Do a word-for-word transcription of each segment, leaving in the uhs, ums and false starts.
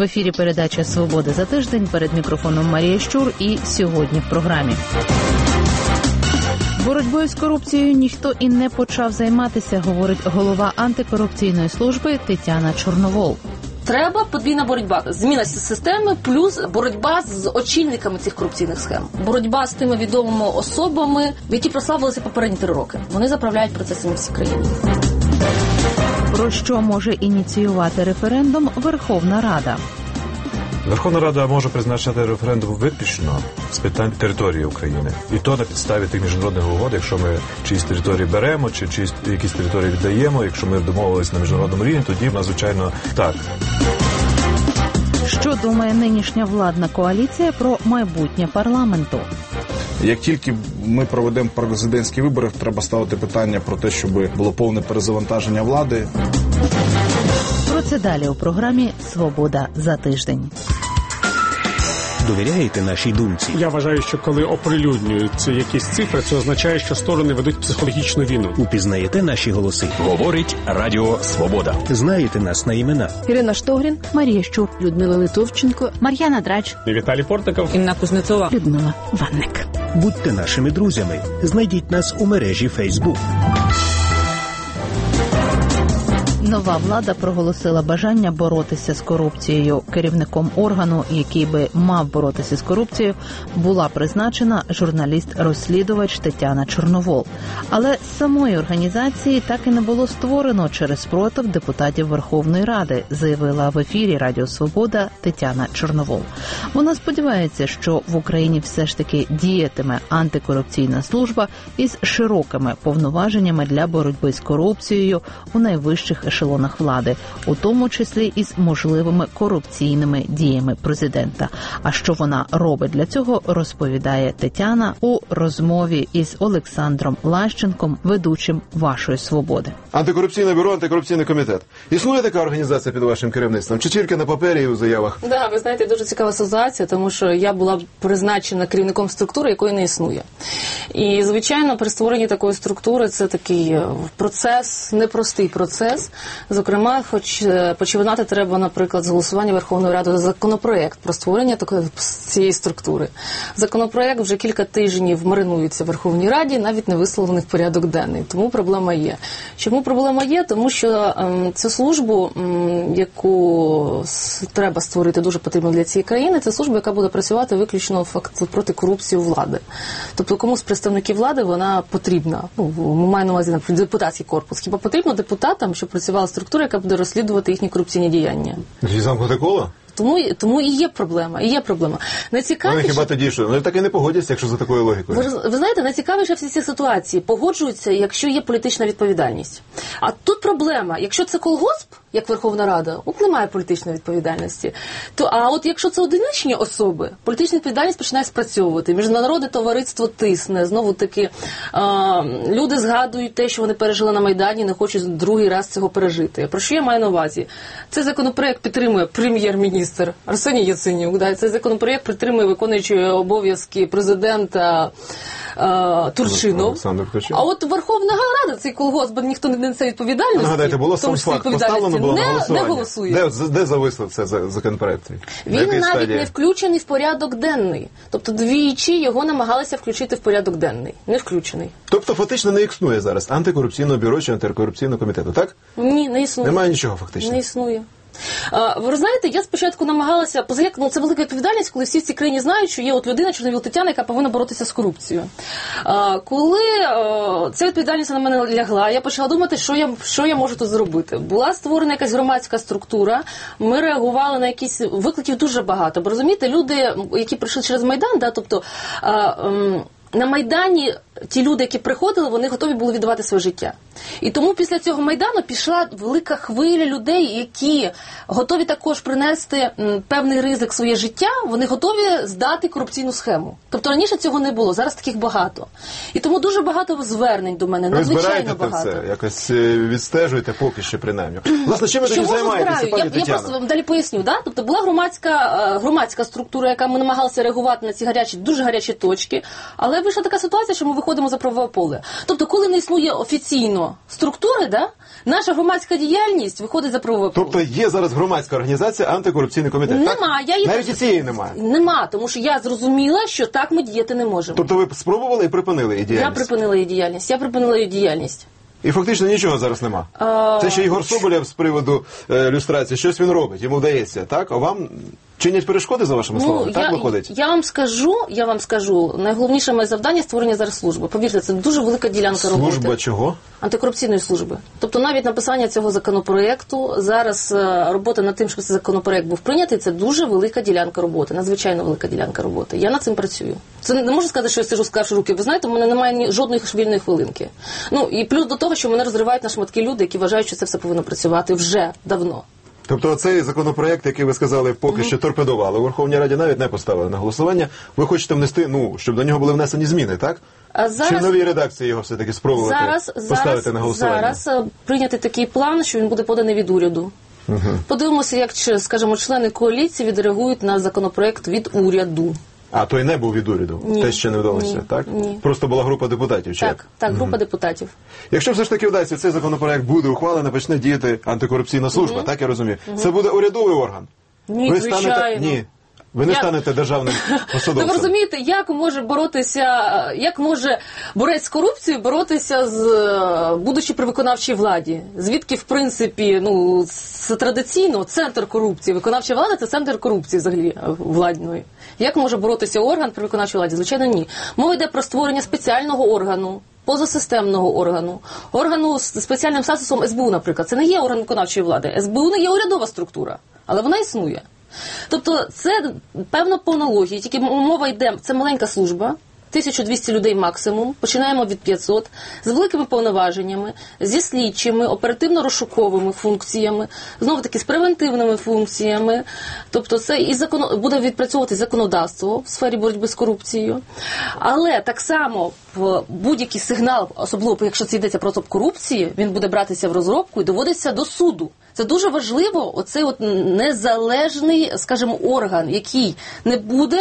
В ефірі передача «Свобода за тиждень». Перед мікрофоном Марія Щур. І сьогодні в програмі. Боротьбою з корупцією ніхто і не почав займатися, говорить голова антикорупційної служби Тетяна Чорновол. Треба подвійна боротьба. Зміна системи плюс боротьба з очільниками цих корупційних схем. Боротьба з тими відомими особами, які прославилися попередні три роки. Вони заправляють процесами всі країни. Про що може ініціювати референдум Верховна Рада? Верховна Рада може призначати референдум виключно з питань території України. І то на підставі тих міжнародних угод, якщо ми чиїсь території беремо, чи чиїсь якісь території віддаємо, якщо ми домовились на міжнародному рівні, тоді в нас, звичайно, так. Що думає нинішня владна коаліція про майбутнє парламенту? Як тільки ми проведемо президентські вибори, треба ставити питання про те, щоб було повне перезавантаження влади. Про це далі у програмі «Свобода за тиждень». Довіряєте нашій думці? Я вважаю, що коли оприлюднюються якісь цифри, це означає, що сторони ведуть психологічну війну. Упізнаєте наші голоси? Говорить Радіо Свобода. Знаєте нас на імена? Ірина Штогрін, Марія Щур, Людмила Литовченко, Мар'яна Драч, Віталій Портников, Інна Кузнецова, Людмила Ванник. Будьте нашими друзями. Знайдіть нас у мережі Фейсбук. Нова влада проголосила бажання боротися з корупцією. Керівником органу, який би мав боротися з корупцією, була призначена журналіст-розслідувач Тетяна Чорновол. Але самої організації так і не було створено через спротив депутатів Верховної Ради, заявила в ефірі Радіо Свобода Тетяна Чорновол. Вона сподівається, що в Україні все ж таки діятиме антикорупційна служба із широкими повноваженнями для боротьби з корупцією у найвищих ешелонах влади, у тому числі із можливими корупційними діями президента. А що вона робить для цього, розповідає Тетяна у розмові із Олександром Лащенком, ведучим «Вашої свободи». Антикорупційне бюро, антикорупційний комітет. Існує така організація під вашим керівництвом? Чи тільки на папері і у заявах? Так, да, ви знаєте, дуже цікава ситуація, тому що я була призначена керівником структури, якої не існує. І, звичайно, при створенні такої структури це такий процес, непростий процес. Зокрема, хоч починати треба, наприклад, з голосування Верховної Ради за законопроект про створення такої цієї структури. Законопроект вже кілька тижнів маринується в Верховній Раді, навіть не висловлений в порядок денний. Тому проблема є. Чому проблема є? Тому що ем, цю службу, ем, яку треба створити, дуже потрібно для цієї країни, це служба, яка буде працювати виключно факт проти корупції у влади. Тобто комусь з представників влади вона потрібна. Ну, ми маємо на увазі, наприклад, депутатський корпус. Хіба потрібно депутатам, щоб працювала структура, яка буде розслідувати їхні корупційні діяння? І замкнути коло? Тому, тому і є проблема, і є проблема. Найцікавіше... Ну, хіба тоді що? Ну, так і не погодяться, якщо за такою логікою. Ви, ви знаєте, найцікавіше всі ці ситуації погоджуються, якщо є політична відповідальність. А тут проблема, якщо це колгосп, як Верховна Рада, от немає політичної відповідальності. То, а от якщо це одиничні особи, політична відповідальність починає спрацьовувати. Міжнародне товариство тисне. Знову таки, а, люди згадують те, що вони пережили на Майдані, не хочуть другий раз цього пережити. Про що я маю на увазі? Цей законопроект підтримує прем'єр-міністр Арсеній Яценюк. Да? Цей законопроект підтримує виконуючий обов'язки президента Турчинов. А от Верховна Рада, цей колгосп, ніхто не несе відповідальності. Нагадайте, було сам факт поставлено, було на голосування. Не голосує. Де, де зависло це законопроект? Він навіть стадії? не включений в порядок денний. Тобто двічі його намагалися включити в порядок денний. Не включений. Тобто фактично не існує зараз антикорупційного бюро чи антикорупційного комітету, так? Ні, не існує. Немає нічого фактично? Не існує. Ви знаєте, я спочатку намагалася, ну, це велика відповідальність, коли всі в цій країні знають, що є от людина, Чорновол Тетяна, яка повинна боротися з корупцією. Коли ця відповідальність на мене лягла, я почала думати, що я, що я можу тут зробити. Була створена якась громадська структура, ми реагували на якісь викликів дуже багато. Бо розумієте, люди, які прийшли через Майдан, да, тобто на Майдані ті люди, які приходили, вони готові були віддавати своє життя. І тому після цього Майдану пішла велика хвиля людей, які готові також принести м, певний ризик своє життя, вони готові здати корупційну схему. Тобто раніше цього не було, зараз таких багато. І тому дуже багато звернень до мене, надзвичайно багато. Ви це, якось відстежуєте поки що принаймні. Власне, чим ви тоді займаєтеся, пані Тетяно? Я просто вам далі поясню. Да? Тобто була громадська, громадська структура, яка ми намагалися реагувати на ці гарячі, дуже гарячі точки, але вийшла така ситуація, що ми виходимо за правове поле. Тобто, коли не існує офіційно структури, да, наша громадська діяльність виходить за правове поле. Тобто є зараз громадська організація антикорупційний комітет, Нема, так? я її Навіть теж- і цієї немає. Нема, тому що я зрозуміла, що так ми діяти не можемо. Тобто ви спробували і припинили її Я діяльність? припинила її діяльність. Я припинила її діяльність. І фактично нічого зараз нема. А... Це ще Ігор Соболєв з приводу е, люстрації. Щось він робить, йому вдається, так? А вам чинять перешкоди, за вашими словами? Ну, так я, виходить? я вам скажу, я вам скажу, найголовніше моє завдання – створення зараз служби. Повірте, це дуже велика ділянка роботи. Служба чого? Антикорупційної служби. Тобто навіть написання цього законопроекту, зараз е, робота над тим, щоб цей законопроект був прийнятий, це дуже велика ділянка роботи, надзвичайно велика ділянка роботи. Я над цим працюю. Це не можу сказати, що я сижу, склавши руки. Ви знаєте, в мене немає ні жодної вільної хвилинки. Ну, і плюс до того, що мене розривають на шматки люди, які вважають, що це все повинно працювати вже давно. Тобто цей законопроект, який ви сказали, поки mm-hmm. що торпедували у Верховній Раді, навіть не поставили на голосування. Ви хочете внести, ну, щоб до нього були внесені зміни, так? А зараз, чи в новій редакції його все-таки спробувати зараз, поставити зараз, на голосування? Зараз прийнятий такий план, що він буде поданий від уряду. Угу. Подивимося, як, скажімо, члени коаліції відреагують на законопроект від уряду. А, той не був від уряду? Ні. Те ще не вдалося, Ні. так? Ні. Просто була група депутатів? Чи так, як? так, група угу. депутатів. Якщо все ж таки вдасться, цей законопроект буде ухвалений, почне діяти антикорупційна служба, угу. так я розумію? Угу. Це буде урядовий орган? Ні, ви звичайно. Станете... Ні. Ви не Я... станете державним посадовцем. Ви розумієте, як може боротися, як може борець з корупцією боротися з, будучи при виконавчій владі? Звідки, в принципі, ну, це традиційно центр корупції. Виконавча влада – це центр корупції взагалі владної. Як може боротися орган при виконавчій владі? Звичайно, ні. Мова йде про створення спеціального органу, позасистемного органу, органу з спеціальним статусом ес бе у, наприклад. Це не є орган виконавчої влади. ес бе у не є урядова структура, але вона існує. Тобто це певно по аналогії, тільки мова йде, це маленька служба, тисяча двісті людей максимум, починаємо від п'ятсот, з великими повноваженнями, зі слідчими, оперативно-розшуковими функціями, знову-таки з превентивними функціями. Тобто це і закон... буде відпрацьовувати законодавство в сфері боротьби з корупцією. Але так само в будь-який сигнал, особливо якщо це йдеться про корупції, він буде братися в розробку і доводиться до суду. Це дуже важливо, оцей от незалежний, скажімо, орган, який не буде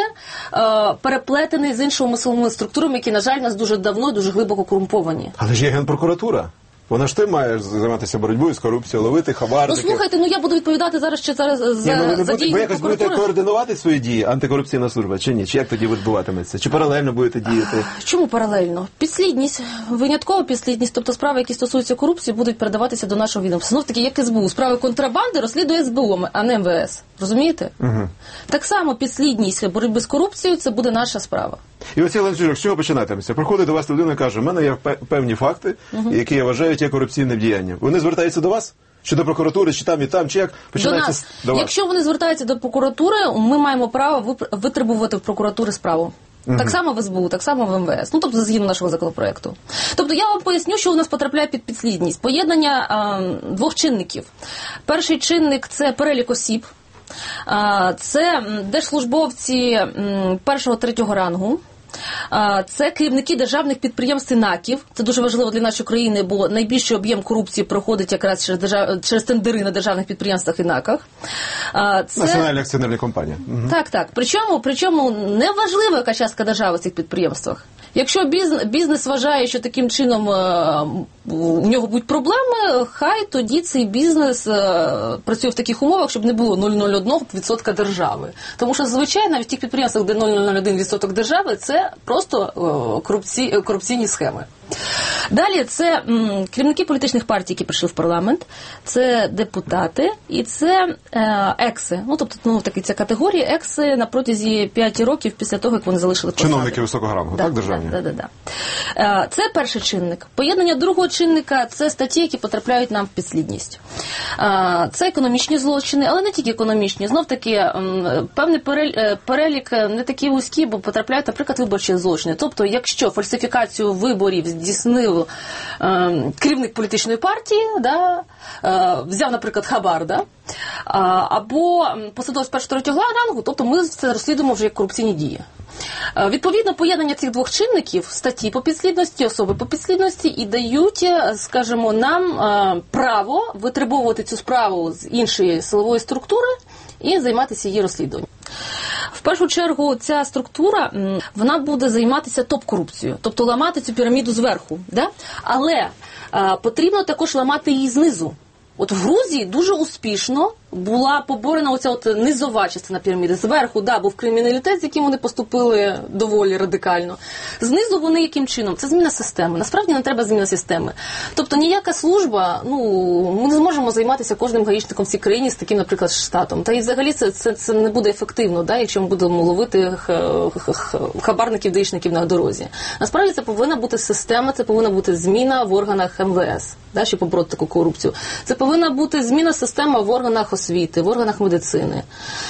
е, переплетений з іншими силовими структурами, які, на жаль, нас дуже давно і дуже глибоко корумповані. Але ж є Генпрокуратура. Вона ж ти має займатися боротьбою з корупцією, ловити хабарників. Ну, слухайте, ну я буду відповідати зараз ще зараз за, Ні, ну, ви, за будете, дії ви якось будете прокуратури. координувати свої дії, антикорупційна служба, чи ні? Чи як тоді відбуватиметься? Чи паралельно будете діяти? Чому паралельно? Підслідність, виняткова підслідність, тобто справи, які стосуються корупції, будуть передаватися до нашого відомства. Знов таки, як ес бе у. Справи контрабанди розслідує ес бе у, а не ем ве ес. Розумієте? Угу. Так само підслідність боротьби з корупцією – це буде наша справа. І оцей ланцюжок, з чого починатиметься? Приходить до вас людина і каже, в мене є певні факти, угу. які я вважаю є корупційним діянням. Вони звертаються до вас? Чи до прокуратури, чи там, і там, чи як? Починається до нас. До вас. Якщо вони звертаються до прокуратури, ми маємо право витребувати в прокуратури справу. Угу. Так само в ес бе у, так само в ем ве ес. Ну, тобто, згідно нашого законопроекту. Тобто, я вам поясню, що у нас потрапляє під підслідність. Поєднання а, двох чинників. Перший чинник – це перелік осіб. А, це держслужбовці першого-третього рангу. Це керівники державних підприємств і НАКів. Це дуже важливо для нашої країни, бо найбільший об'єм корупції проходить якраз через, держав... через тендери на державних підприємствах і НАКах. Це... Національні акціонерні компанії. Угу. Так, так. Причому, причому не важливо, яка частка держави в цих підприємствах. Якщо бізнес, бізнес вважає, що таким чином е, у нього будуть проблеми, хай тоді цей бізнес е, працює в таких умовах, щоб не було нуль цілих нуль один відсотка держави. Тому що, звичайно, в тих підприємствах, де нуль цілих нуль один відсоток держави, це просто е, корупці, корупційні схеми. Далі це м, керівники політичних партій, які прийшли в парламент, це депутати і це е, екси. Ну, тобто, ну, такі, ця категорія екси на протязі п'яти років після того, як вони залишили посади. Чиновники високого рангу, да, так, державні? Так, да, да, да. Е, це перший чинник. Поєднання другого чинника – це статті, які потрапляють нам в підслідність. Е, це економічні злочини, але не тільки економічні. Знов-таки, м, певний перелік не такий вузький, бо потрапляють, наприклад, виборчі злочини. Тобто, якщо фальсифікацію виборів здійснив е, керівник політичної партії, да, е, взяв, наприклад, хабар, да, а, або посадовець першого-третього рангу, тобто ми це розслідуємо вже як корупційні дії. Е, відповідно, поєднання цих двох чинників, статті по підслідності, особи по підслідності, і дають, скажімо, нам е, право витребовувати цю справу з іншої силової структури і займатися її розслідуванням. В В першу чергу ця структура, вона буде займатися топ-корупцією, тобто ламати цю піраміду зверху. Да? Але а, потрібно також ламати її знизу. От в Грузії дуже успішно була поборена оця от низова частина піраміди. Зверху, да, був криміналітет, з яким вони поступили доволі радикально. Знизу вони яким чином? Це зміна системи. Насправді не треба зміна системи. Тобто ніяка служба, ну, ми не зможемо займатися кожним гаїчником в цій країні з таким, наприклад, штатом. Та і взагалі це, це, це не буде ефективно, да, якщо ми будемо ловити хабарників, даїшників на дорозі. Насправді це повинна бути система, це повинна бути зміна в органах ем ве ес, да, щоб побороти таку корупцію. Це повинна бути зміна системи в органах освіти, в органах медицини.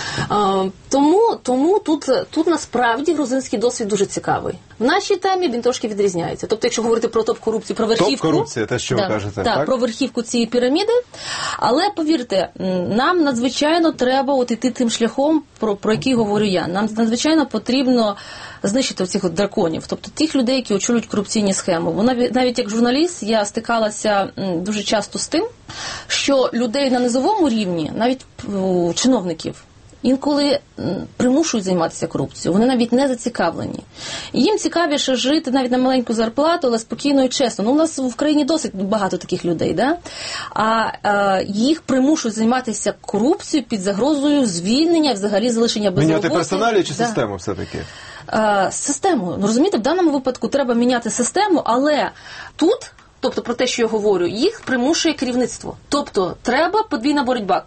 А, тому, тому тут, тут насправді грузинський досвід дуже цікавий. В нашій темі він трошки відрізняється. Тобто, якщо говорити про топ-корупцію, про верхівку... Топ-корупція, те, що да, ви кажете, так? Так, про верхівку цієї піраміди. Але, повірте, нам надзвичайно треба от іти тим шляхом, про, про який говорю я. Нам надзвичайно потрібно знищити цих от драконів, тобто тих людей, які очолюють корупційні схеми. Вона, навіть як журналіст, я стикалася дуже часто з тим, що людей на низовому рівні, навіть чиновників, інколи примушують займатися корупцією. Вони навіть не зацікавлені. І їм цікавіше жити навіть на маленьку зарплату, але спокійно і чесно. Ну, у нас в країні досить багато таких людей, да? А, а їх примушують займатися корупцією під загрозою звільнення, взагалі залишення без роботи. Міняти персоналі чи да. систему все-таки? А, систему. Ну, розумієте, в даному випадку треба міняти систему, але тут... Тобто про те, що я говорю, їх примушує керівництво. Тобто треба подвійна боротьба.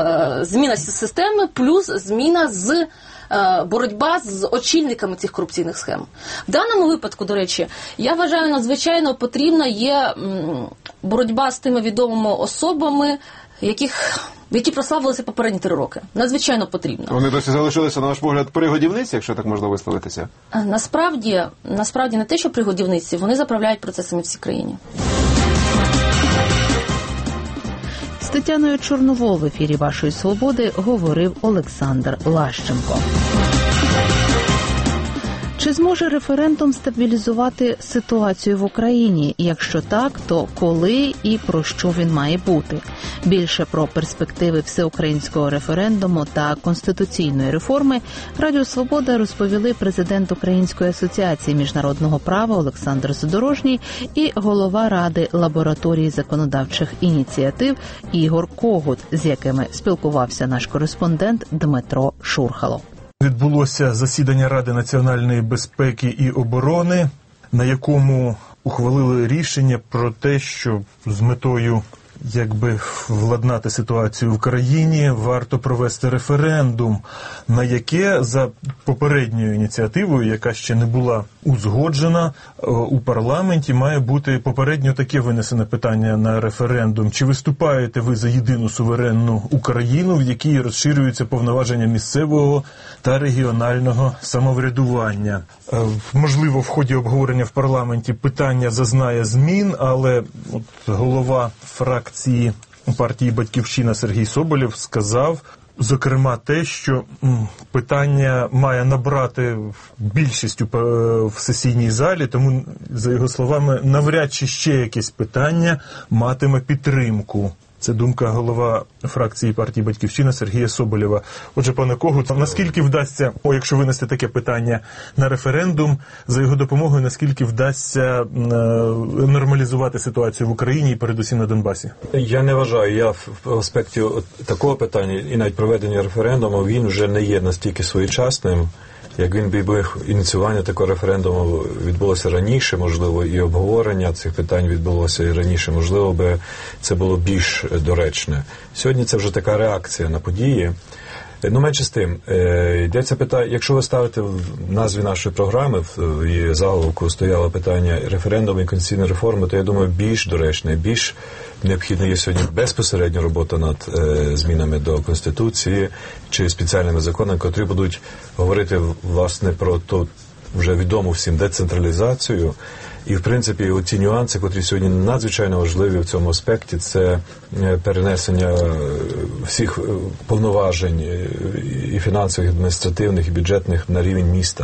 Зміна системи плюс зміна з боротьба з очільниками цих корупційних схем. В даному випадку, до речі, я вважаю, надзвичайно потрібна є боротьба з тими відомими особами, яких... які прославилися попередні три роки. Надзвичайно потрібно. Вони досі залишилися, на ваш погляд, пригодівниці, якщо так можна висловитися? Насправді, насправді не те, що пригодівниці, вони заправляють процесами в цій країні. З Тетяною Чорновол в ефірі «Вашої свободи» говорив Олександр Лащенко. Чи зможе референдум стабілізувати ситуацію в Україні? Якщо так, то коли і про що він має бути? Більше про перспективи всеукраїнського референдуму та конституційної реформи Радіо Свобода розповіли президент Української асоціації міжнародного права Олександр Задорожній і голова Ради лабораторії законодавчих ініціатив Ігор Когут, з якими спілкувався наш кореспондент Дмитро Шурхало. Відбулося засідання Ради національної безпеки і оборони, на якому ухвалили рішення про те, що з метою якби владнати ситуацію в країні, варто провести референдум, на яке за попередньою ініціативою, яка ще не була узгоджена, у парламенті має бути попередньо таке винесене питання на референдум. Чи виступаєте ви за єдину суверенну Україну, в якій розширюються повноваження місцевого та регіонального самоврядування? Можливо, в ході обговорення в парламенті питання зазнає змін, але от голова фракції партії «Батьківщина» Сергій Соболєв сказав, зокрема, те, що питання має набрати більшість в сесійній залі, тому, за його словами, навряд чи ще якесь питання матиме підтримку. Це думка голова фракції партії «Батьківщина» Сергія Соболєва. Отже, пане Когут, наскільки вдасться, о, якщо винести таке питання на референдум, за його допомогою, наскільки вдасться е, нормалізувати ситуацію в Україні і передусім на Донбасі? Я не вважаю, я в аспекті такого питання і навіть проведення референдуму, він вже не є настільки своєчасним, як він би ініціювання такого референдуму відбулося раніше, можливо, і обговорення цих питань відбулося і раніше, можливо, би це було більш доречне. Сьогодні це вже така реакція на події. Ну, менше з тим, йдеться питання, якщо ви ставите в назві нашої програми, в її заголовку стояло питання референдуму і конституційної реформи, то я думаю, більш доречне, більш необхідно є сьогодні безпосередньо робота над е, змінами до Конституції чи спеціальними законами, котрі будуть говорити, власне, про ту вже відому всім децентралізацію. І, в принципі, ці нюанси, котрі сьогодні надзвичайно важливі в цьому аспекті, це перенесення всіх повноважень і фінансових, і адміністративних, і бюджетних на рівень міста.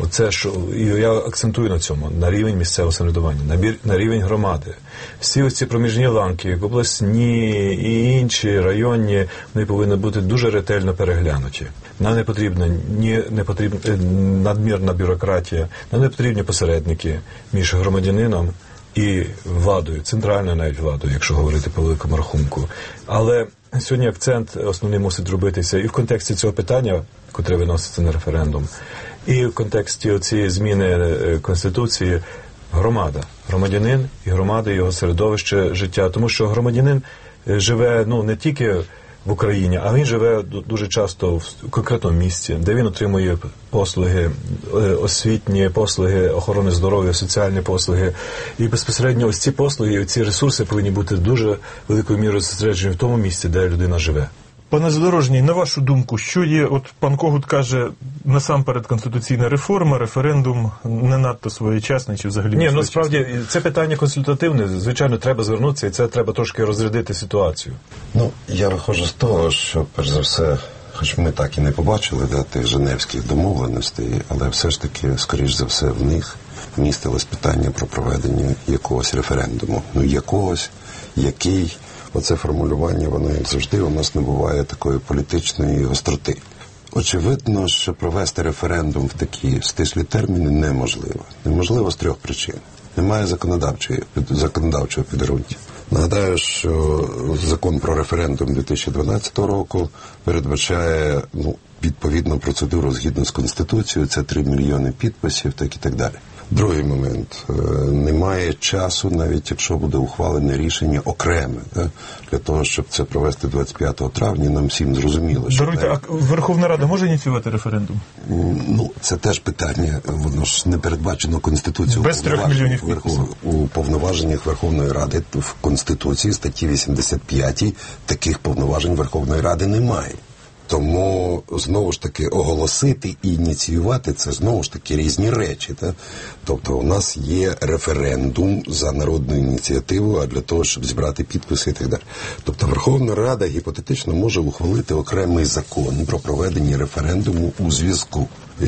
Оце, що і я акцентую на цьому, на рівень місцевого самоврядування, на, бір, на рівень громади. Всі ці проміжні ланки, як обласні і інші районні, вони повинні бути дуже ретельно переглянуті. Нам не потрібна ні не потрібна надмірна бюрократія, нам не потрібні посередники між громадянином і владою, центральною навіть владою, якщо говорити по великому рахунку. Але сьогодні акцент основний мусить робитися і в контексті цього питання, котре виноситься на референдум, і в контексті цієї зміни Конституції громада, громадянин і громада, його середовище життя. Тому що громадянин живе ну не тільки в Україні, а він живе дуже часто в конкретному місці, де він отримує послуги, освітні послуги, охорони здоров'я, соціальні послуги. І безпосередньо ось ці послуги, ці ресурси повинні бути дуже великою мірою зосереджені в тому місці, де людина живе. Пане Задорожній, на вашу думку, що є, от пан Когут каже, насамперед конституційна реформа, референдум не надто своєчасний чи взагалі не Ні, ну справді, це питання консультативне, звичайно, треба звернутися, і це треба трошки розрядити ситуацію. Ну, я виходжу з того, що, перш за все, хоч ми так і не побачили да, тих женевських домовленостей, але все ж таки, скоріш за все, в них містилось питання про проведення якогось референдуму. Ну, якогось, який... Оце формулювання, воно, як завжди, у нас не буває такої політичної гостроти. Очевидно, що провести референдум в такі стислі терміни неможливо. Неможливо з трьох причин. Немає законодавчої, законодавчого підґрунтя. Нагадаю, що закон про референдум дві тисячі дванадцятого року передбачає ну, відповідну процедуру згідно з Конституцією, це три мільйони підписів, так і так далі. Другий момент. Немає часу, навіть якщо буде ухвалене рішення окреме, да, для того, щоб це провести двадцять п'ятого травня, нам всім зрозуміло. Що Даруйте, навіть... а Верховна Рада може ініціювати референдум? Ну, це теж питання, воно ж не передбачено Конституцією. Без трьох мільйонів підписів. У повноваженнях Верховної Ради в Конституції, статті вісімдесят п'ять, таких повноважень Верховної Ради немає. Тому, знову ж таки, оголосити і ініціювати – це, знову ж таки, різні речі. Так? Тобто, у нас є референдум за народну ініціативу, а для того, щоб зібрати підписи і так далі. Тобто, Верховна Рада гіпотетично може ухвалити окремий закон про проведення референдуму у зв'язку.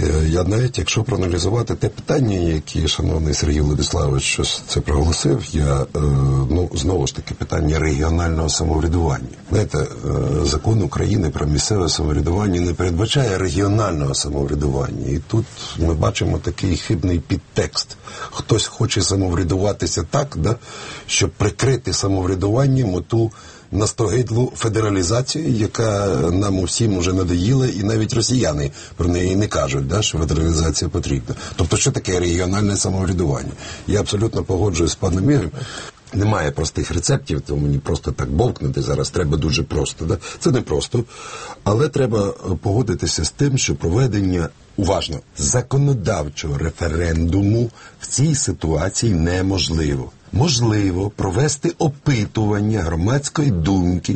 Я навіть, якщо проаналізувати те питання, які шановний Сергій Владиславович щось це проголосив, я, ну, знову ж таки, питання регіонального самоврядування. Знаєте, закон України про місцеве самоврядування не передбачає регіонального самоврядування. І тут ми бачимо такий хибний підтекст. Хтось хоче самоврядуватися так, да, щоб прикрити самоврядуванням оту настогидлу федералізацію, яка нам усім уже надоїла, і навіть росіяни про неї не кажуть, да, що федералізація потрібна. Тобто, що таке регіональне самоврядування? Я абсолютно погоджуюсь з паном Ігорем. Немає простих рецептів, то мені просто так бовкнути зараз треба дуже просто. Да? Це не просто, але треба погодитися з тим, що проведення, уважно, законодавчого референдуму в цій ситуації неможливо. Можливо провести опитування громадської думки,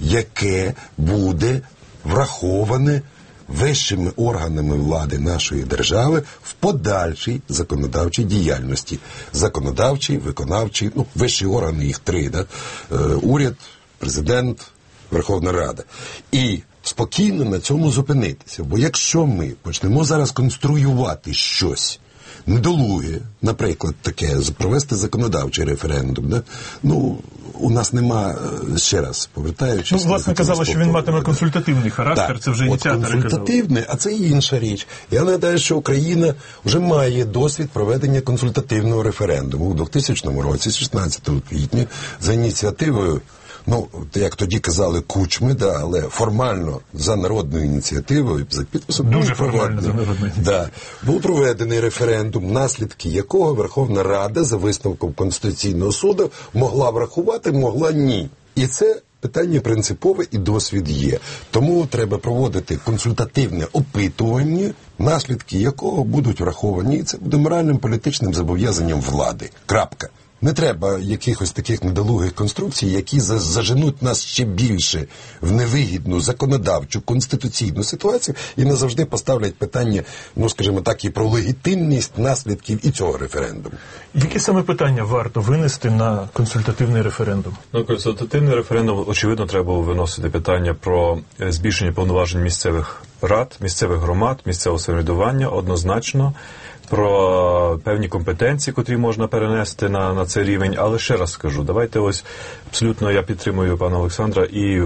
яке буде враховане вищими органами влади нашої держави в подальшій законодавчій діяльності. Законодавчий, виконавчий, ну, вищі органи, їх три, да? Е, уряд, президент, Верховна Рада. І спокійно на цьому зупинитися. Бо якщо ми почнемо зараз конструювати щось недолуге, наприклад, таке, провести законодавчий референдум, да? Ну, у нас нема, ще раз, повертаючись... Ну, власне, казали, що він матиме консультативний характер, так, це вже ініціатори казали. Консультативний, а це інша річ. Я нагадаю, що Україна вже має досвід проведення консультативного референдуму у двохтисячному році, шістнадцятого квітня, за ініціативою, ну, як тоді казали, Кучми, да, але формально за народною ініціативою, за підписом... Дуже формально за народною. Да, був проведений референдум, наслідки якого Верховна Рада за висновком Конституційного суду могла врахувати, могла ні. І це питання принципове і досвід є. Тому треба проводити консультативне опитування, наслідки якого будуть враховані. І це буде моральним політичним зобов'язанням влади. Крапка. Не треба якихось таких недолугих конструкцій, які заженуть нас ще більше в невигідну законодавчу, конституційну ситуацію і назавжди поставлять питання, ну, скажімо так, і про легітимність наслідків і цього референдуму. Які саме питання варто винести на консультативний референдум? Ну, консультативний референдум, очевидно, треба було виносити питання про збільшення повноважень місцевих рад, місцевих громад, місцевого самоврядування однозначно про певні компетенції, котрі можна перенести на, на цей рівень. Але ще раз скажу, давайте ось абсолютно я підтримую пана Олександра і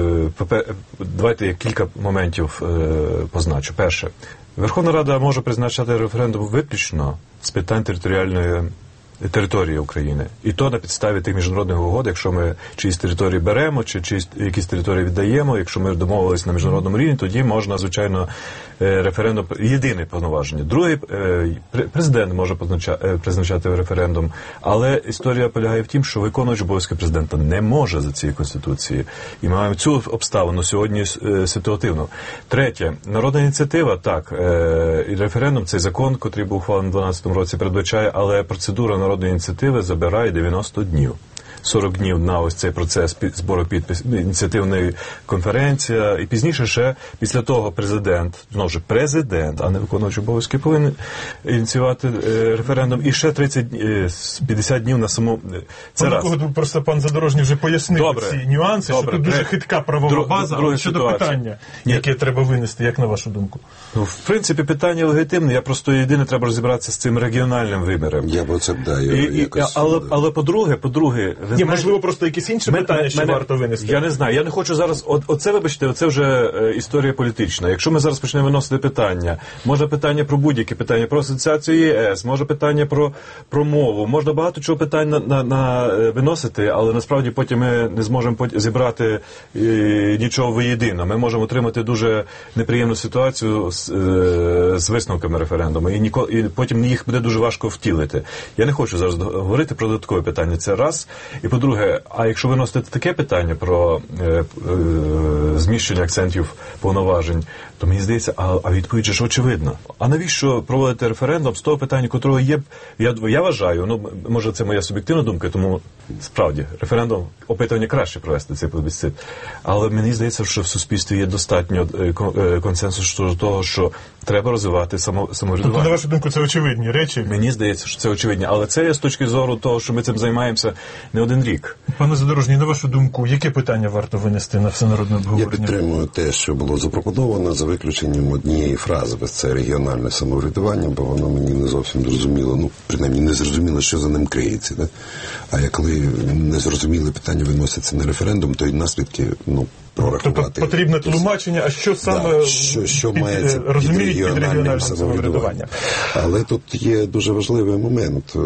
е, давайте я кілька моментів е, позначу. Перше, Верховна Рада може призначати референдум виключно з питань територіальної території України. І то на підставі тих міжнародних угод, якщо ми чиїсь території беремо, чи чиїсь якісь території віддаємо, якщо ми домовились на міжнародному рівні, тоді можна, звичайно, референдум, єдине повноваження. Другий, президент може призначати референдум, але історія полягає в тім, що виконувач обов'язки президента не може за цією Конституцією. І ми маємо цю обставину сьогодні ситуативно. Третє, народна ініціатива, так, і референдум, цей закон, який був ухвалений у дванадцятому році, передбачає, але процедура народної ініціативи забирає дев'яносто днів. сорок днів на ось цей процес збору підписів, ініціативної конференція, і пізніше ще, після того президент, знову ж президент, а не виконуючий обов'язки, повинен ініціювати е, референдум, і ще тридцять п'ятдесят днів на саму... Це раз. Просто пан Задорожній вже пояснив добре, ці нюанси, добре, що тут дуже Тре... хитка правова Друг, база, але щодо ситуація. питання, Ні. яке треба винести, як на вашу думку? Ну, в принципі, питання легітимне, я просто єдине треба розібратися з цим регіональним виміром. Я б це даю. І, якось... Але, але по-друге, по-друге, Ні, можливо, просто якісь інші Мен, питання, що мене, варто винести. Я не знаю, я не хочу зараз, от, оце, вибачте, оце вже е, історія політична. Якщо ми зараз почнемо виносити питання, може питання про будь-які питання, про асоціацію ЄС, може питання про, про мову, можна багато чого питань на, на, на виносити, але насправді потім ми не зможемо зібрати е, нічого воєдино. Ми можемо отримати дуже неприємну ситуацію з, е, з висновками референдуму, і, ніко, і потім їх буде дуже важко втілити. Я не хочу зараз говорити про додаткові питання, це раз. І по-друге, а якщо виносити таке питання про е, е, зміщення акцентів повноважень, то мені здається, а, а відповідь ж очевидна. А навіщо проводити референдум з того питання, котрого є, я, я вважаю, ну, може це моя суб'єктивна думка, тому справді, референдум, опитування краще провести цей плебісцит. Але мені здається, що в суспільстві є достатньо консенсусу щодо того, що треба розвивати само, самоврядування. Тобто, на вашу думку, це очевидні речі? Мені здається, що це очевидні. Але це є з точки зору того, що ми цим займаємося не один рік. Пане Задорожній, на вашу думку, яке питання варто винести на всенародне обговорення? Я підтримую те, що було запропоновано, за виключенням однієї фрази, без це регіональне самоврядування, бо воно мені не зовсім зрозуміло, ну, принаймні не зрозуміло, що за ним криється. Да? А я коли незрозуміле питання виносяться на референдум, то й наслідки, ну, прорахувати. Тобто потрібне тлумачення, а що саме да, що, що під, мається розуміють під регіональним, під регіональним самоврядуванням. Але тут є дуже важливий момент,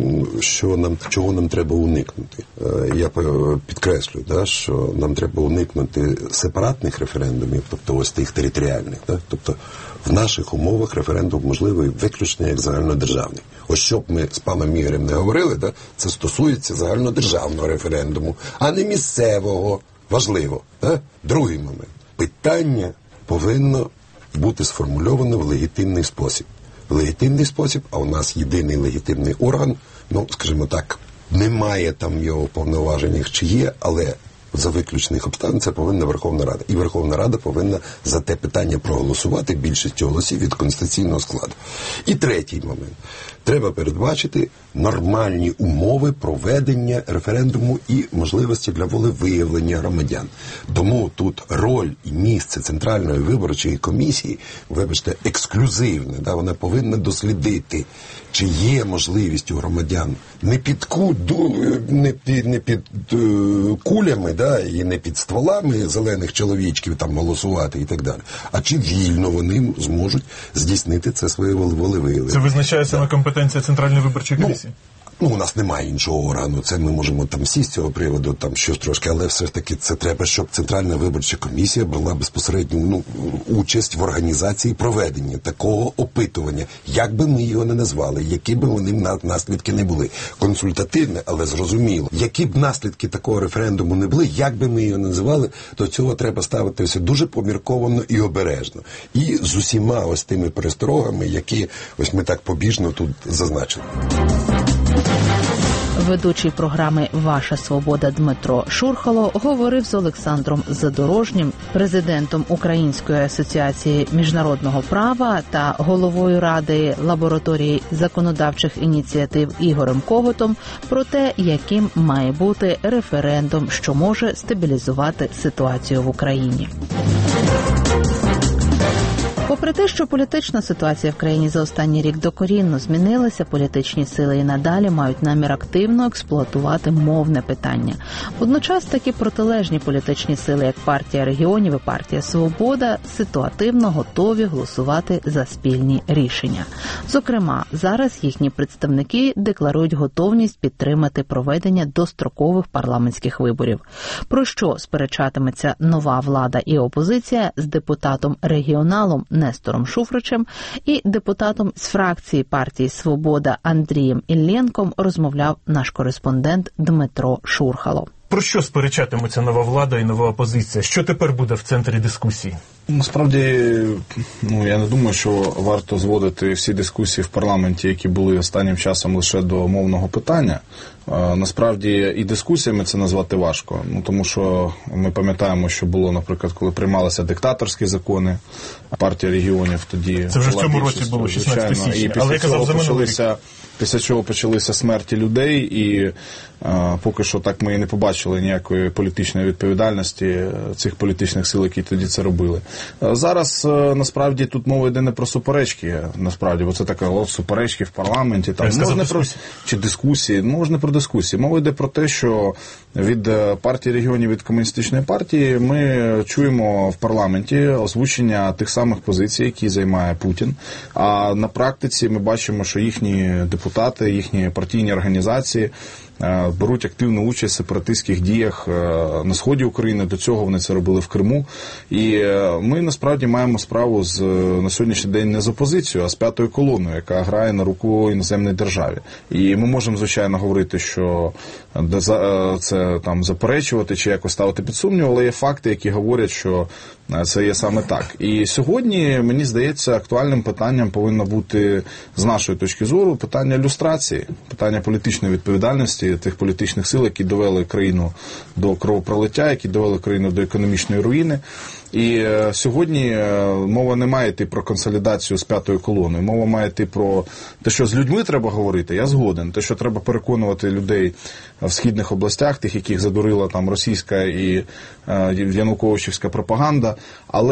що нам, чого нам треба уникнути. Я підкреслюю, да, що нам треба уникнути сепаратних референдумів, тобто ось тих територіальних. Да? Тобто в наших умовах референдум можливий виключно як загальнодержавний. Ось що б ми з паном Ігорем не говорили, да? Це стосується загальнодержавного референдуму, а не місцевого. Важливо. Да? Другий момент. Питання повинно бути сформульовано в легітимний спосіб. В легітимний спосіб, а у нас єдиний легітимний орган, ну, скажімо так, немає там його повноважень, чи є, але за виключних обставин це повинна Верховна Рада. І Верховна Рада повинна за те питання проголосувати більшістю голосів від конституційного складу. І третій момент. Треба передбачити нормальні умови проведення референдуму і можливості для волевиявлення громадян. Тому тут роль і місце Центральної виборчої комісії, вибачте, ексклюзивне. Да? Вона повинна дослідити, чи є можливість у громадян не під, ку, не під, не під е, кулями, да? І не під стволами зелених чоловічків там голосувати і так далі, а чи вільно вони зможуть здійснити це своє волевиявлення. Це визначає саме да. компетенція Центральної виборчої комісії? Ну, ну, у нас немає іншого органу, це ми можемо там всі з цього приводу, там щось трошки, але все ж таки це треба, щоб Центральна виборча комісія брала безпосередню ну, участь в організації проведення такого опитування, як би ми його не назвали, які б вони наслідки не були. Консультативне, але зрозуміло. Які б наслідки такого референдуму не були, як би ми його не називали, до цього треба ставитися дуже помірковано і обережно. І з усіма ось тими пересторогами, які ось ми так побіжно тут зазначили. Ведучий програми «Ваша свобода» Дмитро Шурхало говорив з Олександром Задорожнім, президентом Української асоціації міжнародного права та головою Ради лабораторії законодавчих ініціатив Ігорем Коготом про те, яким має бути референдум, що може стабілізувати ситуацію в Україні. Попри те, що політична ситуація в країні за останній рік докорінно змінилася, політичні сили і надалі мають намір активно експлуатувати мовне питання. Водночас такі протилежні політичні сили, як партія регіонів і партія Свобода, ситуативно готові голосувати за спільні рішення. Зокрема, зараз їхні представники декларують готовність підтримати проведення дострокових парламентських виборів. Про що сперечатиметься нова влада і опозиція з депутатом-регіоналом Нестором Шуфричем і депутатом з фракції партії «Свобода» Андрієм Іллєнком розмовляв наш кореспондент Дмитро Шурхало. Про що сперечатиметься нова влада і нова опозиція? Що тепер буде в центрі дискусії? Насправді, ну, я не думаю, що варто зводити всі дискусії в парламенті, які були останнім часом лише до мовного питання. Насправді і дискусіями це назвати важко, ну, тому що ми пам'ятаємо, що було, наприклад, коли приймалися диктаторські закони, партія регіонів тоді... Це вже в цьому році було, шістнадцятого січня. І після цього почалися... Після чого почалися смерті людей, і а, поки що так ми і не побачили ніякої політичної відповідальності цих політичних сил, які тоді це робили. А зараз, а, насправді, тут мова йде не про суперечки, насправді, бо це таке, о, суперечки в парламенті, там, можна про, чи дискусії, можна про дискусії. Мова йде про те, що від партії регіонів, від комуністичної партії ми чуємо в парламенті озвучення тих самих позицій, які займає Путін, а на практиці ми бачимо, що їхні депутати Депутати, їхні партійні організації беруть активну участь в сепаратистських діях на сході України. До цього вони це робили в Криму. І ми насправді маємо справу з, на сьогоднішній день не з опозицією, а з п'ятою колоною, яка грає на руку іноземній державі. І ми можемо, звичайно, говорити, що це там заперечувати чи якось ставити під сумнів, але є факти, які говорять, що це є саме так. І сьогодні, мені здається, актуальним питанням повинно бути, з нашої точки зору, питання люстрації, питання політичної відповідальності тих політичних сил, які довели країну до кровопролиття, які довели країну до економічної руїни. І е, сьогодні е, мова не має йти про консолідацію з п'ятою колоною. Мова має йти про те, що з людьми треба говорити, я згоден. Те, що треба переконувати людей в східних областях, тих, яких задурила там російська і е, януковичівська пропаганда. Але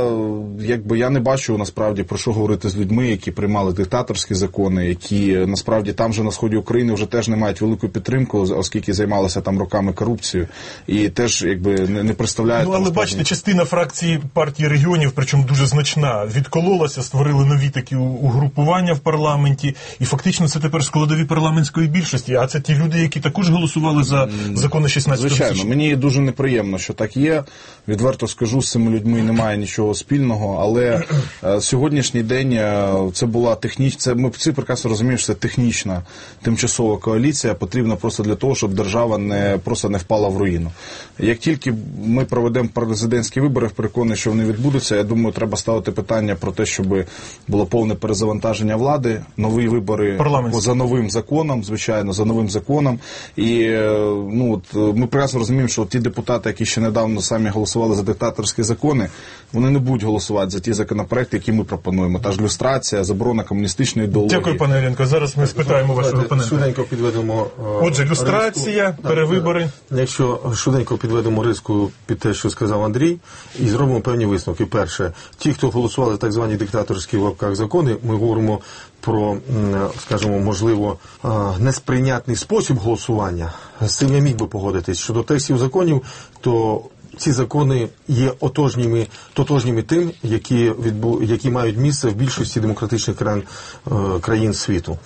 е, якби я не бачу насправді про що говорити з людьми, які приймали диктаторські закони, які насправді там же на сході України вже теж не мають велику підтримку, оскільки займалися там роками корупцією і теж якби не, не представляють. Ну, але насправді... бачите, частина фракції Фракції партії регіонів, причому дуже значна, відкололася, створили нові такі угрупування в парламенті, і фактично це тепер складові парламентської більшості, а це ті люди, які також голосували за закони шістнадцятого січня. Звичайно, мені дуже неприємно, що так є. Відверто скажу, з цими людьми немає нічого спільного, але е, сьогоднішній день е, це була технічна, це, ми всі прекрасно розуміємо, що це технічна тимчасова коаліція, потрібна просто для того, щоб держава не просто не впала в руїну. Як тільки ми проведемо президентські вибори, переконаний, що вони відбудуться. Я думаю, треба ставити питання про те, щоб було повне перезавантаження влади, нові вибори за новим законом, звичайно, за новим законом. І ну, от, ми прекрасно розуміємо, що ті депутати, які ще недавно самі голосували за диктаторські закони, вони не будуть голосувати за ті законопроекти, які ми пропонуємо. Та ж люстрація, заборона комуністичної ідеології. Дякую, пане Іллєнко. Зараз ми спитаємо вашого опонента. Швиденько підведемо... Отже, люстрація, риску, перевибори. Якщо швиденько підведемо риску під те, що сказав Андрій, і зробимо певні висновки. Перше, ті, хто голосували за так звані диктаторські в лапках закони, ми говоримо про, скажімо, можливо, несприйнятний спосіб голосування. З цим я міг би погодитись. Щодо текстів законів, то ці закони є отожніми, тотожніми тим, які, відбу, які мають місце в більшості демократичних країн, країн світу.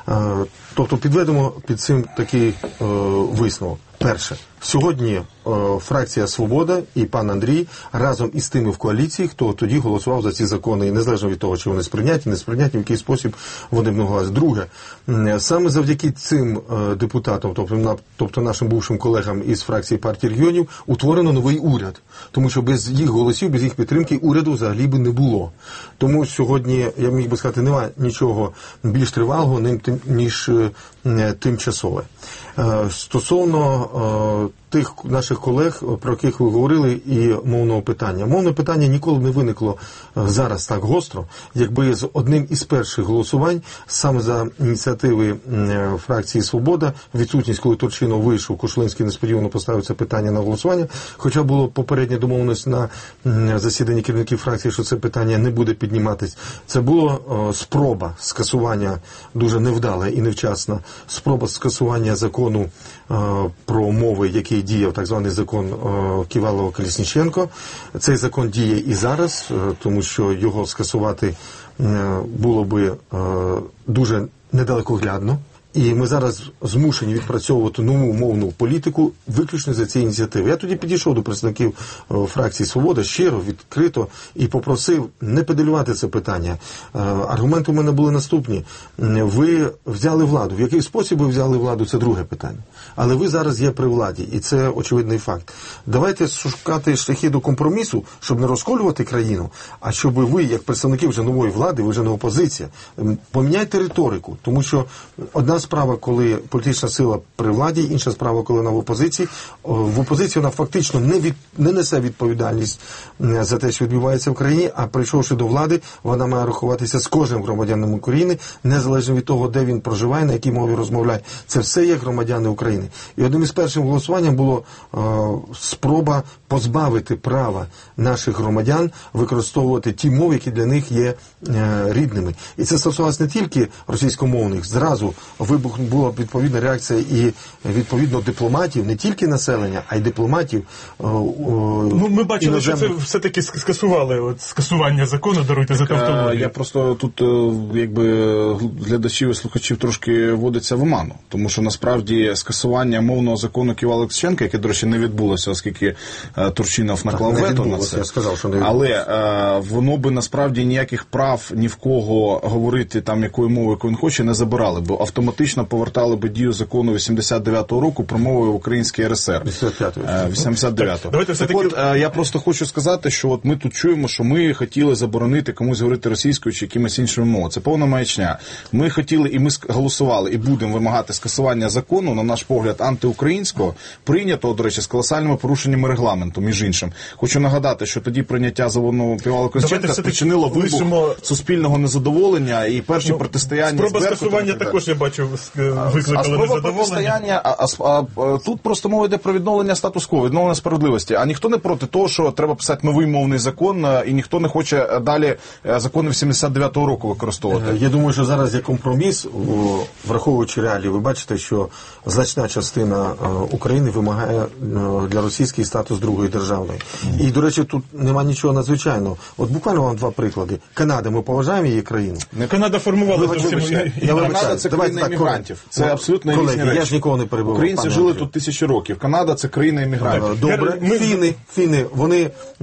Тобто підведемо під цим такий е, висновок. Перше, сьогодні е, фракція «Свобода» і пан Андрій разом із тими в коаліції, хто тоді голосував за ці закони, і незалежно від того, чи вони сприйняті, не сприйняті, в який спосіб вони б не голосували. Друге, саме завдяки цим е, депутатам, тобто, на, тобто нашим бувшим колегам із фракції партії регіонів, утворено новий уряд. Тому що без їх голосів, без їх підтримки уряду взагалі би не було. Тому сьогодні, я міг би сказати, немає нічого більш тривалого, ніж е, тимчасове. Стосовно тих наших колег, про яких ви говорили, і мовного питання. Мовне питання ніколи не виникло зараз так гостро, якби з одним із перших голосувань, саме за ініціативи фракції «Свобода», відсутність, коли Турчинов вийшов, Кошулинський несподівано поставив це питання на голосування, хоча було попередня домовленість на засіданні керівників фракції, що це питання не буде підніматись. Це було спроба скасування, дуже невдала і невчасна, спроба скасування закону про мови, який діяв, так званий закон Ківалова-Колесніченко. Цей закон діє і зараз, тому що його скасувати було би дуже недалекоглядно. І ми зараз змушені відпрацьовувати нову мовну політику виключно за ці ініціативи. Я тоді підійшов до представників фракції «Свобода» щиро, відкрито і попросив не педалювати це питання. Аргументи у мене були наступні. Ви взяли владу. В який спосіб ви взяли владу – це друге питання. Але ви зараз є при владі, і це очевидний факт. Давайте шукати шляхи до компромісу, щоб не розколювати країну, а щоб ви, як представники вже нової влади, ви вже не опозиція, поміняйте риторику. Тому що одна справа, коли політична сила при владі, інша справа, коли вона в опозиції. В опозиції вона фактично не, від, не несе відповідальність за те, що відбувається в країні, а прийшовши до влади, вона має рахуватися з кожним громадянином України, незалежно від того, де він проживає, на якій мові розмовляє. Це все є громадяни України. І одним із перших голосувань було е, спроба позбавити права наших громадян використовувати ті мови, які для них є е, рідними. І це стосувалося не тільки російськомовних. Зразу вибух була відповідна реакція і відповідно дипломатів, не тільки населення, а й дипломатів. Е, е, ну, ми бачили, іноземних... що це все-таки скасували, от, скасування закону, даруйте за тавтологію. Я просто тут, якби, глядачів і слухачів трошки вводиться в оману, тому що насправді скасування мовного закону Ківалова-Колесніченка, яке, до речі, не відбулося, оскільки Турчинов наклав вето на це. Я сказав, що не але е, воно би насправді ніяких прав ні в кого говорити там якою мовою, яку він хоче, не забирали, бо автоматично повертали би дію закону вісімдесят дев'ятого року про мови в Українській РСР. вісімдесят дев'ятого. Так, так от, е, я просто хочу сказати, що от ми тут чуємо, що ми хотіли заборонити комусь говорити російською чи якимось іншими мовами. Це повна маячня. Ми хотіли, і ми голосували, і будемо вимагати скасування закону, на наш погляд, антиукраїнського, прийнятого, до речі, з колосальними порушеннями регламенту, між іншим. Хочу нагадати, що тоді прийняття закону Ківалова-Колесніченка спричинило вибух лишимо... суспільного незадоволення і перші ну, протистояння. Спроба скасування також, я бачу, викликали незадоволення. А, а, а, а тут просто мова йде про відновлення статус-кво, відновлення справедливості. А ніхто не проти того, що треба писати новий мовний закон, і ніхто не хоче далі закони сімдесят дев'ятого року використовувати. Я думаю, що зараз є компроміс, враховуючи реалії. Ви бачите, що значна частина України вимагає для російський статус другої державної. І, до речі, тут нема нічого надзвичайного. От буквально вам два приклади. Канада, ми поважаємо її країну? Канада формувала зовсім... Канада – це країна іммігрантів. Це ну, абсолютно різні речі. Я ж нікого не перебував. Українці жили тут тисячі років. Канада – це країна іммігрантів. Добре. Ми... Фіни, фіни, вони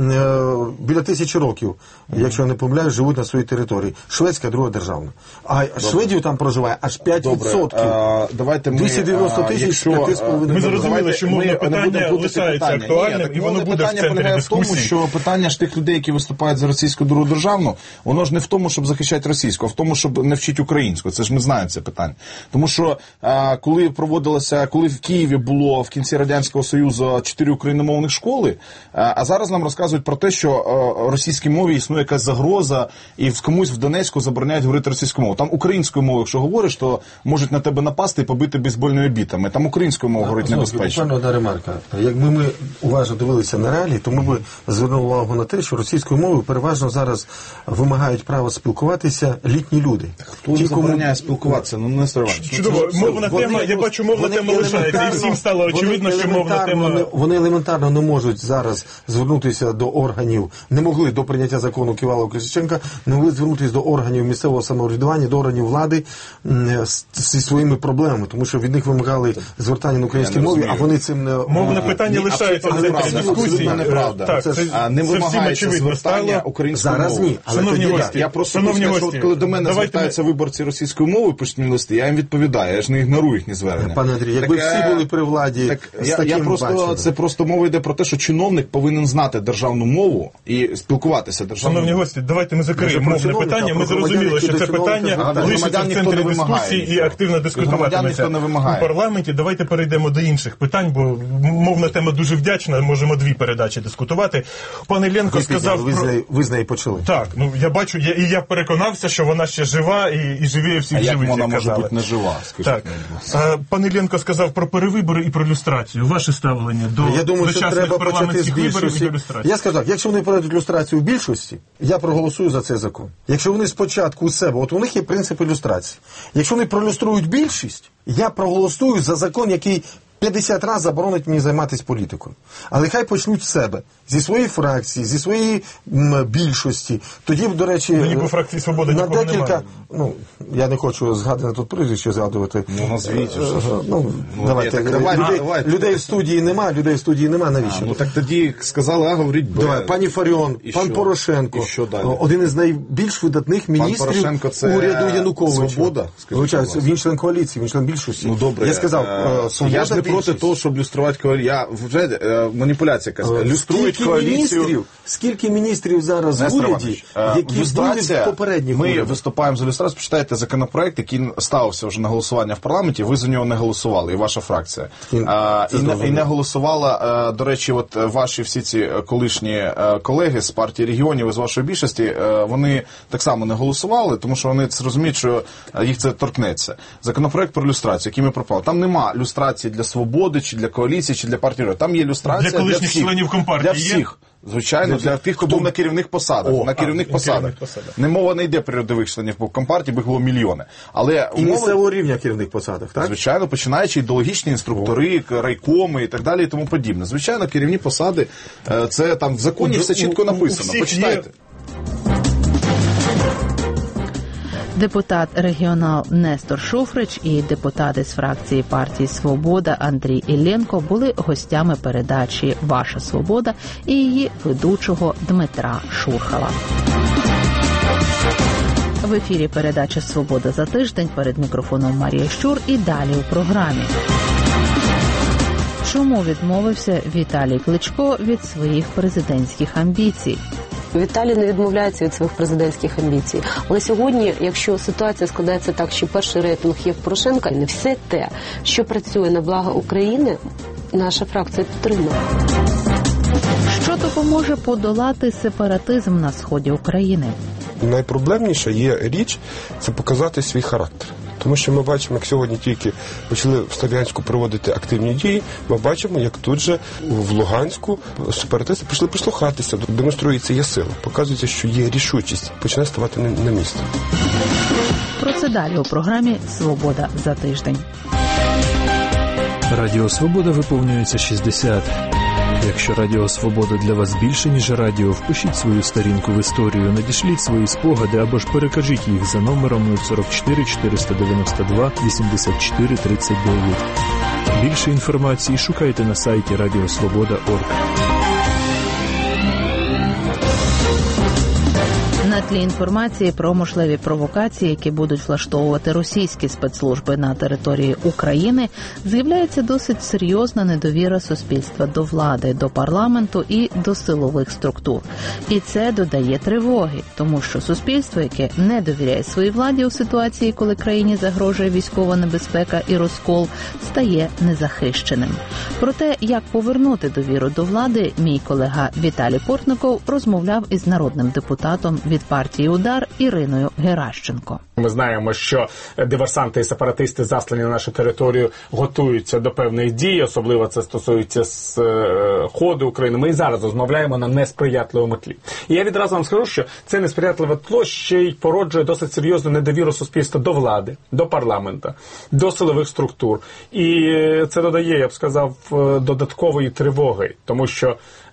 е, біля тисячі років, mm-hmm. якщо я не помиляюсь, живуть на своїй території. Шведська – друга державна. А Добре. Шведію там проживає аж п'ять відсотків. А, давайте ми... двісті дев'яносто тисяч, п'ять з половиною. Ми зрозуміли, що мовне питання лишається актуальним, і воно буде в центрі дискусії. Тому що питання ж тих людей, які виступають за російську другу державну, воно ж не в тому, щоб захищати російську, а в тому, щоб не вчити українську. Це ж ми знаємо це питання. Тому що а, коли проводилося, коли в Києві було в кінці Радянського Союзу чотири україномовних школи, а, а зараз нам розказують про те, що а, російській мові існує якась загроза, і в комусь в Донецьку забороняють говорити російською мовою. Там українською мовою, якщо говориш, то можуть на тебе напасти і побити бейсбольними бітами. Там українською мовою говорити небезпечно. Буквально одна ремарка. Якби ми уважно дивилися на реалії, то ми б звернули увагу на те, що російською мовою переважно зараз вимагають права спілкуватися літні люди. Хто Ті, забороняє кому... спілкуватися? Ну, не стривай. Чудово. Мовна вони, тема, я бачу, мовна тема лишається. І всім стало очевидно, що мовна тема... Не, вони елементарно не можуть зараз звернутися до органів, не могли до прийняття закону Ківалова-Колесніченка, не могли звернутися до органів місцевого самоврядування, до органів влади зі своїми проблемами, тому що від них вимагали звертання на українській мові, а вони цим не... Мовне питання лишається в центрі дискусії. Це неправда. Так, це, це, а не вимагається звертання українською мовою. Зараз ні. Але тоді, я просто хочу сказати, що коли до мене звертаються виборці російською мовою, пишуть мені листи, я їм відповідаю, я ж не ігнорую їхні звернення. Пане Андрій, якби так, всі були при владі, так, з я, таким я просто, баченням. це просто мова йде про те, що чиновник повинен знати державну мову і спілкуватися державною Шановні мовою. гості, давайте ми закриємо Ми ж про мовне чиновника, питання. Ми про громадян, зрозуміли, які що до це чиновника питання звертаються. лишиться в Громадян ніхто центрі не вимагає дискусії і активно дискутуватиметься ніхто не вимагає. у парламенті. Давайте перейдемо до інших питань, бо мовна тема дуже вдячна, можемо дві передачі дискутувати. Пан Іллєнко Ви сказав... підняли, ви, про... з неї, ви з неї почали. Так, ну я бачу, я, і я переконався, що вона ще жива і, і живіє всіх А як живих, вона як може казали. бути не жива? Скажіть Так. А, пан Іллєнко сказав про перевибори і про люстрацію. Ваше ставлення до Я думаю, що дочасних треба почати з парламентських виборів і більшості. до люстрації? Я скажу так, якщо вони проведуть люстрацію в більшості, я проголосую за цей закон. Якщо вони спочатку у себе, от у них є принципи люстрації. Якщо вони пролюструють більшість, я проголосую за закон, який п'ятдесят разів заборонить мені займатися політикою. Але хай почнуть з себе, зі своєї фракції, зі своєї м, більшості. Тоді, до речі, Ну, ніби фракції «Свобода» на нікого декілька, немає. ну, я не хочу згадувати тут прізвище згадувати. Ну, назвіть. Е, Ну, Ну, давайте. ні, так давайте, людей, давайте. людей в студії нема, людей в студії нема, навіщо? А, ну так тоді сказали А, говоріть Б. Давай, пані Фаріон, І пан що? Порошенко, І що далі? один із найбільш видатних міністрів Порошенко це уряду Януковича. «Свобода», скажіть, Вибачаюсь, будь ласка. він член коаліції, він член більшості. Ну добре, Я сказав, е, е, «Свобода» я ж не більшість. проти того, щоб люструвати коаліцію. Я вже е, маніпуляція якась. Е, Люструють скільки коаліцію. міністрів, скільки міністрів зараз в Нестор уряді, Іванович, е, які були люстрація, в попередніх ми урядах? виступаємо за люстрацію, почитайте законопроект, який ставився вже на голосування в парламенті, ви за нього не голосували, і ваша фракція. І- А, це і, не, зрозуміло. і не голосувала, е, до речі, от е, ваші всі ці колишні е, колеги з партії регіонів, з вашої більшості, е, вони так само не голосували, тому що вони це розуміють, що е, їх це торкнеться. Законопроект про люстрацію, який ми пропали. Там нема люстрації для «Свободи», чи для коаліції, чи для партії регіонів. Там є люстрація Для колишніх всіх. членів Компартії Для є? всіх. Звичайно, для тих, хто був на керівних посадах. О, на керівних на посадах. керівних посадах. Не мова не йде про рядових членів Компартії, бо їх було мільйони. Але І умови, місцевого рівня керівних посадах, так? звичайно, починаючи ідеологічні інструктори, райкоми і так далі, і тому подібне. Звичайно, керівні посади, е, це там в законі У- все чітко у- у написано. всіх Почитайте. Депутат регіонал Нестор Шуфрич і депутати з фракції партії «Свобода» Андрій Іллєнко були гостями передачі «Ваша свобода» і її ведучого Дмитра Шурхала. В ефірі передача «Свобода за тиждень», перед мікрофоном Марія Щур і далі у програмі. Чому відмовився Віталій Кличко від своїх президентських амбіцій? Віталій не відмовляється від своїх президентських амбіцій. Але сьогодні, якщо ситуація складається так, що перший рейтинг є в Порошенка, не все те, що працює на благо України, наша фракція підтримує. Що допоможе подолати сепаратизм на сході України? Найпроблемніша є річ – це показати свій характер. Тому що ми бачимо, як сьогодні тільки почали в Слов'янську проводити активні дії, ми бачимо, як тут же в Луганську сепаратисти почали прислухатися, демонструється є сила, показується, що є рішучість, починає ставати на, на місце. Про це далі у програмі «Свобода за тиждень». Радіо «Свобода» виповнюється шістдесят. Якщо Радіо «Свобода» для вас більше, ніж радіо, впишіть свою сторінку в історію, надішліть свої спогади або ж перекажіть їх за номером сорок чотири чотириста дев'яносто два вісімдесят чотири тридцять дев'ять. Більше інформації шукайте на сайті радіо свобода крапка орг. На тлі інформації про можливі провокації, які будуть влаштовувати російські спецслужби на території України, з'являється досить серйозна недовіра суспільства до влади, до парламенту і до силових структур. І це додає тривоги, тому що суспільство, яке не довіряє своїй владі у ситуації, коли країні загрожує військова небезпека і розкол, стає незахищеним. Про те, як повернути довіру до влади, мій колега Віталій Портников розмовляв із народним депутатом від партії «Удар» Іриною Геращенко. Ми знаємо, що диверсанти і сепаратисти, заслані на нашу територію, готуються до певних дій, особливо це стосується сходу України. Ми і зараз розмовляємо на несприятливому тлі. І я відразу вам скажу, що це несприятливе тло ще й породжує досить серйозну недовіру суспільства до влади, до парламенту, до силових структур. І це додає, я б сказав, додаткової тривоги, тому що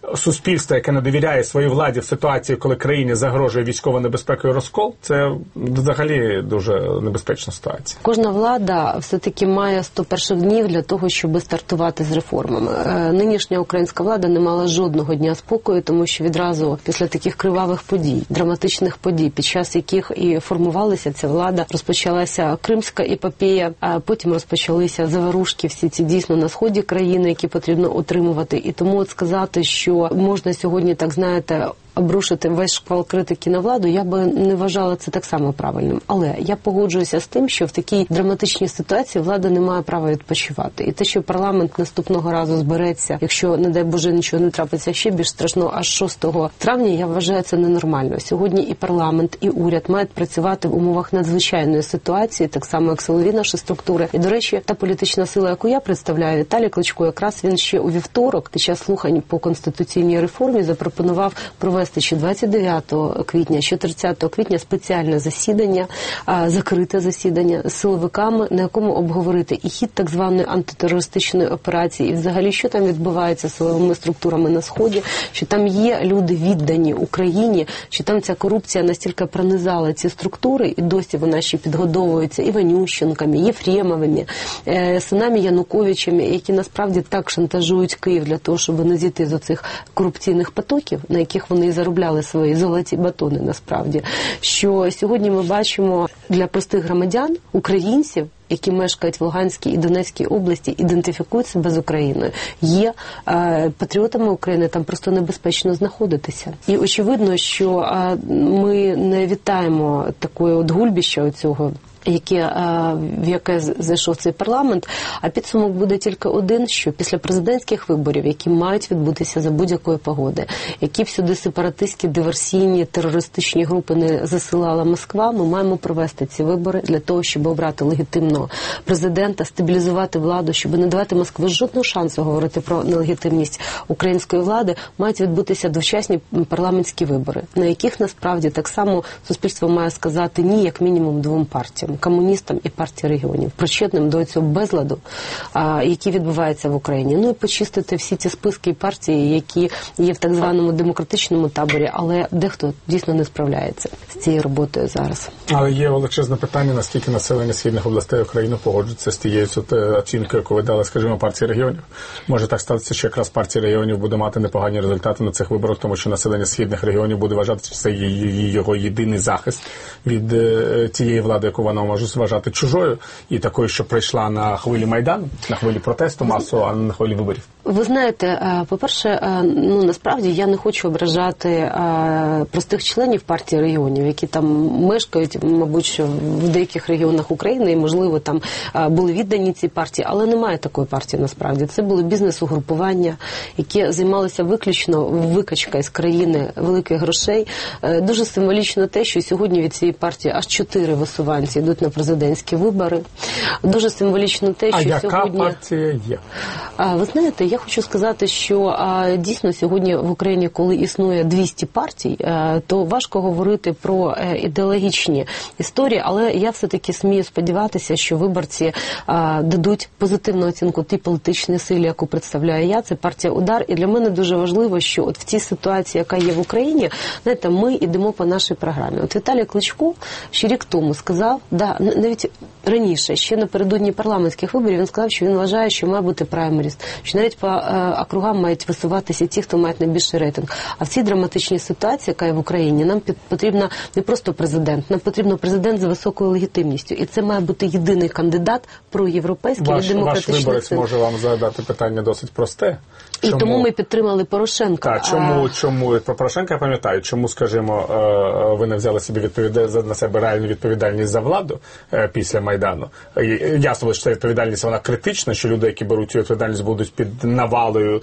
суспільства, яке не довіряє своїй владі в ситуації, коли країні загрожує військова небезпека і розкол, це взагалі дуже небезпечна ситуація. Кожна влада все-таки має сто перших днів для того, щоб стартувати з реформами. Нинішня українська влада не мала жодного дня спокою, тому що відразу після таких кривавих подій, драматичних подій, під час яких і формувалася ця влада, розпочалася Кримська епопея, а потім розпочалися заворушки всі ці дійсно на сході країни, які потрібно утримувати. І тому от сказати, що можна сьогодні, так знаєте, обрушити весь шквал критики на владу, я би не вважала це так само правильним. Але я погоджуюся з тим, що в такій драматичній ситуації влада не має права відпочивати. І те, що парламент наступного разу збереться, якщо, не дай Боже, нічого не трапиться ще більш страшно, аж шостого травня, я вважаю це ненормально. Сьогодні і парламент, і уряд мають працювати в умовах надзвичайної ситуації, так само, як силові наші структури. І, до речі, та політична сила, яку я представляю, Віталій Кличко, якраз він ще у вівторок, під час слухань по конституційній реформі, запропонував провести чи двадцять дев'ятого квітня, чи тридцятого квітня спеціальне засідання, закрите засідання з силовиками, на якому обговорити і хід так званої антитерористичної операції, і взагалі, що там відбувається з силовими структурами на Сході, що там є люди віддані Україні, що там ця корупція настільки пронизала ці структури, і досі вона ще підгодовується Іванющенками, Єфремовими, синами Януковичами, які насправді так шантажують Київ для того, щоб не зійти з оцих корупційних потоків, на яких вони і заробляли свої золоті батони, насправді. Що сьогодні ми бачимо для простих громадян, українців, які мешкають в Луганській і Донецькій області, ідентифікують себе з Україною, є е, патріотами України, там просто небезпечно знаходитися. І очевидно, що е, ми не вітаємо такої от гульбіща оцього, яке, в яке зайшов цей парламент, а підсумок буде тільки один, що після президентських виборів, які мають відбутися за будь-якої погоди, які всюди сепаратистські, диверсійні, терористичні групи не засилала Москва, ми маємо провести ці вибори для того, щоб обрати легітимного президента, стабілізувати владу, щоб не давати Москві жодного шансу говорити про нелегітимність української влади, мають відбутися довчасні парламентські вибори, на яких насправді так само суспільство має сказати ні, як мінімум, двом партіям. Комуністам і партії регіонів, причетним до цього безладу, а, який відбувається в Україні. Ну і почистити всі ці списки і партії, які є в так званому демократичному таборі, але дехто дійсно не справляється з цією роботою зараз. Але є величезне питання, наскільки населення східних областей України погоджується з тією оцінкою, яку ви дали, скажімо, партії регіонів. Може так статися, що якраз партія регіонів буде мати непогані результати на цих виборах, тому що населення східних регіонів буде вважати, що це його єдиний захист від тієї влади, яку вона може вважати чужою, і такою, що прийшла на хвилі Майдану, на хвилі протесту масового, а не на хвилі виборів. Ви знаєте, по-перше, ну насправді я не хочу ображати простих членів партії регіонів, які там мешкають, мабуть, що в деяких регіонах України, і, можливо, там були віддані цій партії, але немає такої партії насправді. Це були бізнес-угрупування, які займалися виключно викачкою з країни великих грошей. Дуже символічно те, що сьогодні від цієї партії аж чотири висуванці йдуть на президентські вибори. Дуже символічно те, що а сьогодні... А яка партія є? Ви знаєте, я хочу сказати, що дійсно сьогодні в Україні, коли існує двісті партій, то важко говорити про ідеологічні історії, але я все-таки смію сподіватися, що виборці дадуть позитивну оцінку тій політичній силі, яку представляю я, це партія «Удар». І для мене дуже важливо, що от в цій ситуації, яка є в Україні, знаєте, ми йдемо по нашій програмі. От Віталій Кличко ще рік тому сказав, да, навіть раніше, ще напередодні парламентських виборів, він сказав, що він вважає, що має бути праймеріс, що навіть по е, округам мають висуватися ті, хто має найбільший рейтинг. А в цій драматичній ситуації, яка є в Україні, нам під, потрібно не просто президент, нам потрібно президент з високою легітимністю. І це має бути єдиний кандидат проєвропейський і демократичний. Ваш виборець може вам задати питання досить просте. Чому? І тому ми підтримали Порошенка. Так, чому, а... чому про Порошенка я пам'ятаю, чому, скажімо, ви не взяли собі відповідальність на себе реальну відповідальність за владу після Майдану. Ясно, що ця відповідальність, вона критична, що люди, які беруть цю відповідальність, будуть під навалою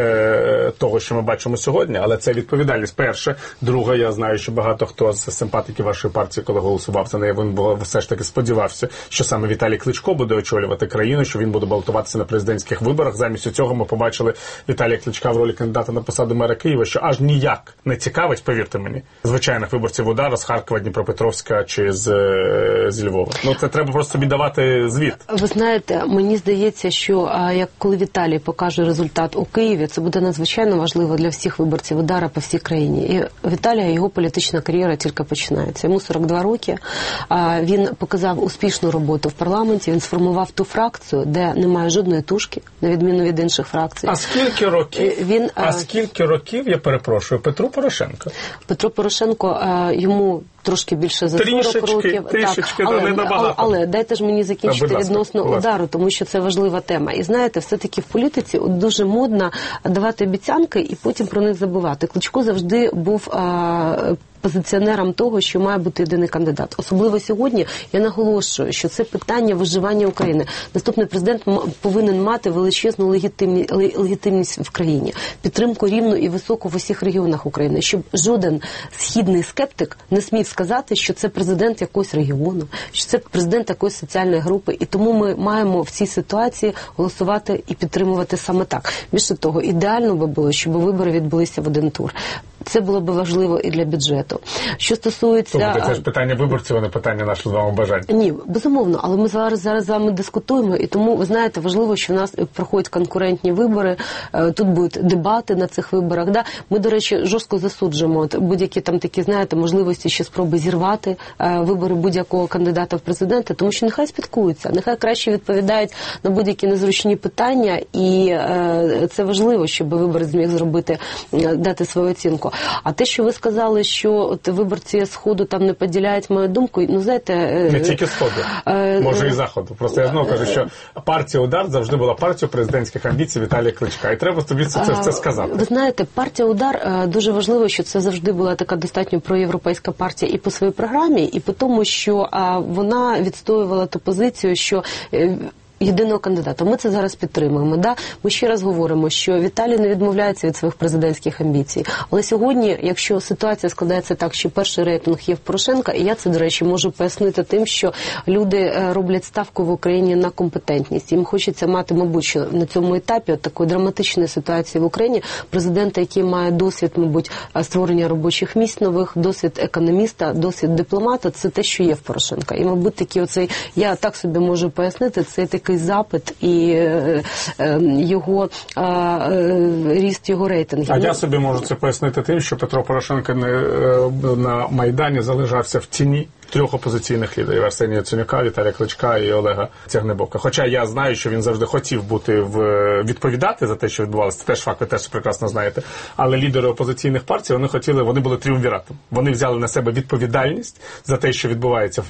е, того, що ми бачимо сьогодні, але це відповідальність перше. Друге, я знаю, що багато хто з симпатиків вашої партії, коли голосував за неї, він все ж таки сподівався, що саме Віталій Кличко буде очолювати країну, що він буде балотуватися на президентських виборах. Замість цього ми побачили Віталія Кличка в ролі кандидата на посаду мера Києва, що аж ніяк не цікавить, повірте мені, звичайних виборців «Удара» з Харкова, Дніпропетровська чи з, з Львова. Ну, це треба просто собі давати звіт. Ви знаєте, мені здається, що як коли Віталій покаже покаже результат у Києві, це буде надзвичайно важливо для всіх виборців Удара по всій країні. І Віталія, його політична кар'єра тільки починається. Йому сорок два роки, він показав успішну роботу в парламенті, він сформував ту фракцію, де немає жодної тушки, на відміну від інших фракцій. А скільки років, він, а скільки років, я перепрошую, Петру Порошенко? Петро Порошенко, йому трошки більше за сорок трішечки, років. Трішечки, так, але, не але, але дайте ж мені закінчити так, ласка, відносно Удару, тому що це важлива тема. І знаєте, все-таки в політиці от дуже модно давати обіцянки і потім про них забувати. Кличко завжди був а, позиціонером того, що має бути єдиний кандидат. Особливо сьогодні я наголошую, що це питання виживання України. Наступний президент повинен мати величезну легітимні, легітимність в країні, підтримку рівну і високу в усіх регіонах України, щоб жоден східний скептик не смів сказати, що це президент якогось регіону, що це президент якоїсь соціальної групи. І тому ми маємо в цій ситуації голосувати і підтримувати саме так. Більше того, ідеально би було, щоб вибори відбулися в один тур. Це було б важливо і для бюджету. Що стосується... Тобто це ж питання виборців, а не питання нашого з вами бажань. Ні, безумовно, але ми зараз, зараз з вами дискутуємо, і тому, ви знаєте, важливо, що в нас проходять конкурентні вибори, тут будуть дебати на цих виборах. Да? Ми, до речі, жорстко засуджуємо от будь-які там такі, знаєте, можливості ще спроби зірвати вибори будь-якого кандидата в президенти, тому що нехай спілкуються, нехай краще відповідають на будь-які незручні питання, і це важливо, щоб виборець зміг зробити, дати свою оцінку. А те, що ви сказали, що от виборці Сходу там не поділяють мою думку, ну, знаєте... Не тільки Сходу, е... може і Заходу. Просто я знову кажу, що партія «Удар» завжди була партією президентських амбіцій Віталія Кличка. І треба тобі це, це, це сказати. Ви знаєте, партія «Удар» дуже важливо, що це завжди була така достатньо проєвропейська партія і по своїй програмі, і по тому, що вона відстоювала ту позицію, що... єдиного кандидата. Ми це зараз підтримуємо. Да? Ми ще раз говоримо, що Віталій не відмовляється від своїх президентських амбіцій. Але сьогодні, якщо ситуація складається так, що перший рейтинг є в Порошенка, і я це, до речі, можу пояснити тим, що люди роблять ставку в Україні на компетентність. Їм хочеться мати, мабуть, що на цьому етапі от такої драматичної ситуації в Україні президента, який має досвід, мабуть, створення робочих місць нових, досвід економіста, досвід дипломата, це те, що є в Порошенка. І, мабуть, такий оцей, я так собі можу пояснити, це такий запит і е, е, його е, е, ріст його рейтингів. А я собі можу це пояснити тим, що Петро Порошенко не, е, на Майдані залишався в тіні трьох опозиційних лідерів: Арсенія Яценюка, Віталія Кличка і Олега Тягнебока. Хоча я знаю, що він завжди хотів бути в відповідати за те, що відбувалося. Це теж факт, ви теж прекрасно знаєте. Але лідери опозиційних партій, вони хотіли, вони були тріумвіратом. Вони взяли на себе відповідальність за те, що відбувається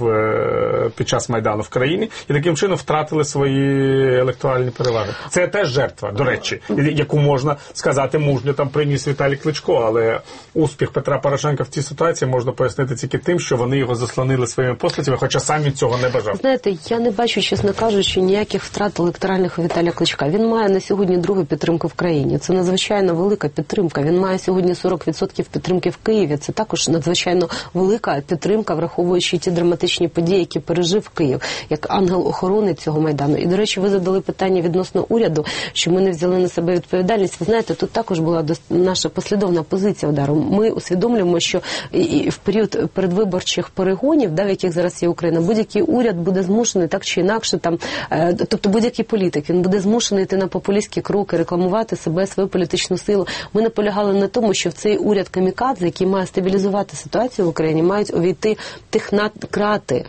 в, під час Майдану в країні, і таким чином втратили свої електоральні переваги. Це теж жертва, до речі, яку можна сказати мужньо там приніс Віталій Кличко, але успіх Петра Порошенка в цій ситуації можна пояснити тільки тим, що вони його заслонили своїми постатями, хоча сам від цього не бажав. Знаєте, я не бачу, чесно кажучи, ніяких втрат електоральних у Віталія Кличка. Він має на сьогодні другу підтримку в країні. Це надзвичайно велика підтримка. Він має сьогодні сорок відсотків підтримки в Києві. Це також надзвичайно велика підтримка, враховуючи ті драматичні події, які пережив Київ, як ангел-охорони цього Майдану. І, до речі, ви задали питання відносно уряду, що ми не взяли на себе відповідальність. Ви знаєте, тут також була наша послідовна позиція Удару. Ми усвідомлюємо, що і в період передвиборчих перегонів, да, в яких зараз є Україна, будь-який уряд буде змушений так чи інакше, там, е, тобто будь-який політик, він буде змушений йти на популістські кроки, рекламувати себе, свою політичну силу. Ми наполягали на тому, що в цей уряд камікадзе, який має стабілізувати ситуацію в Україні, мають увійти технократи,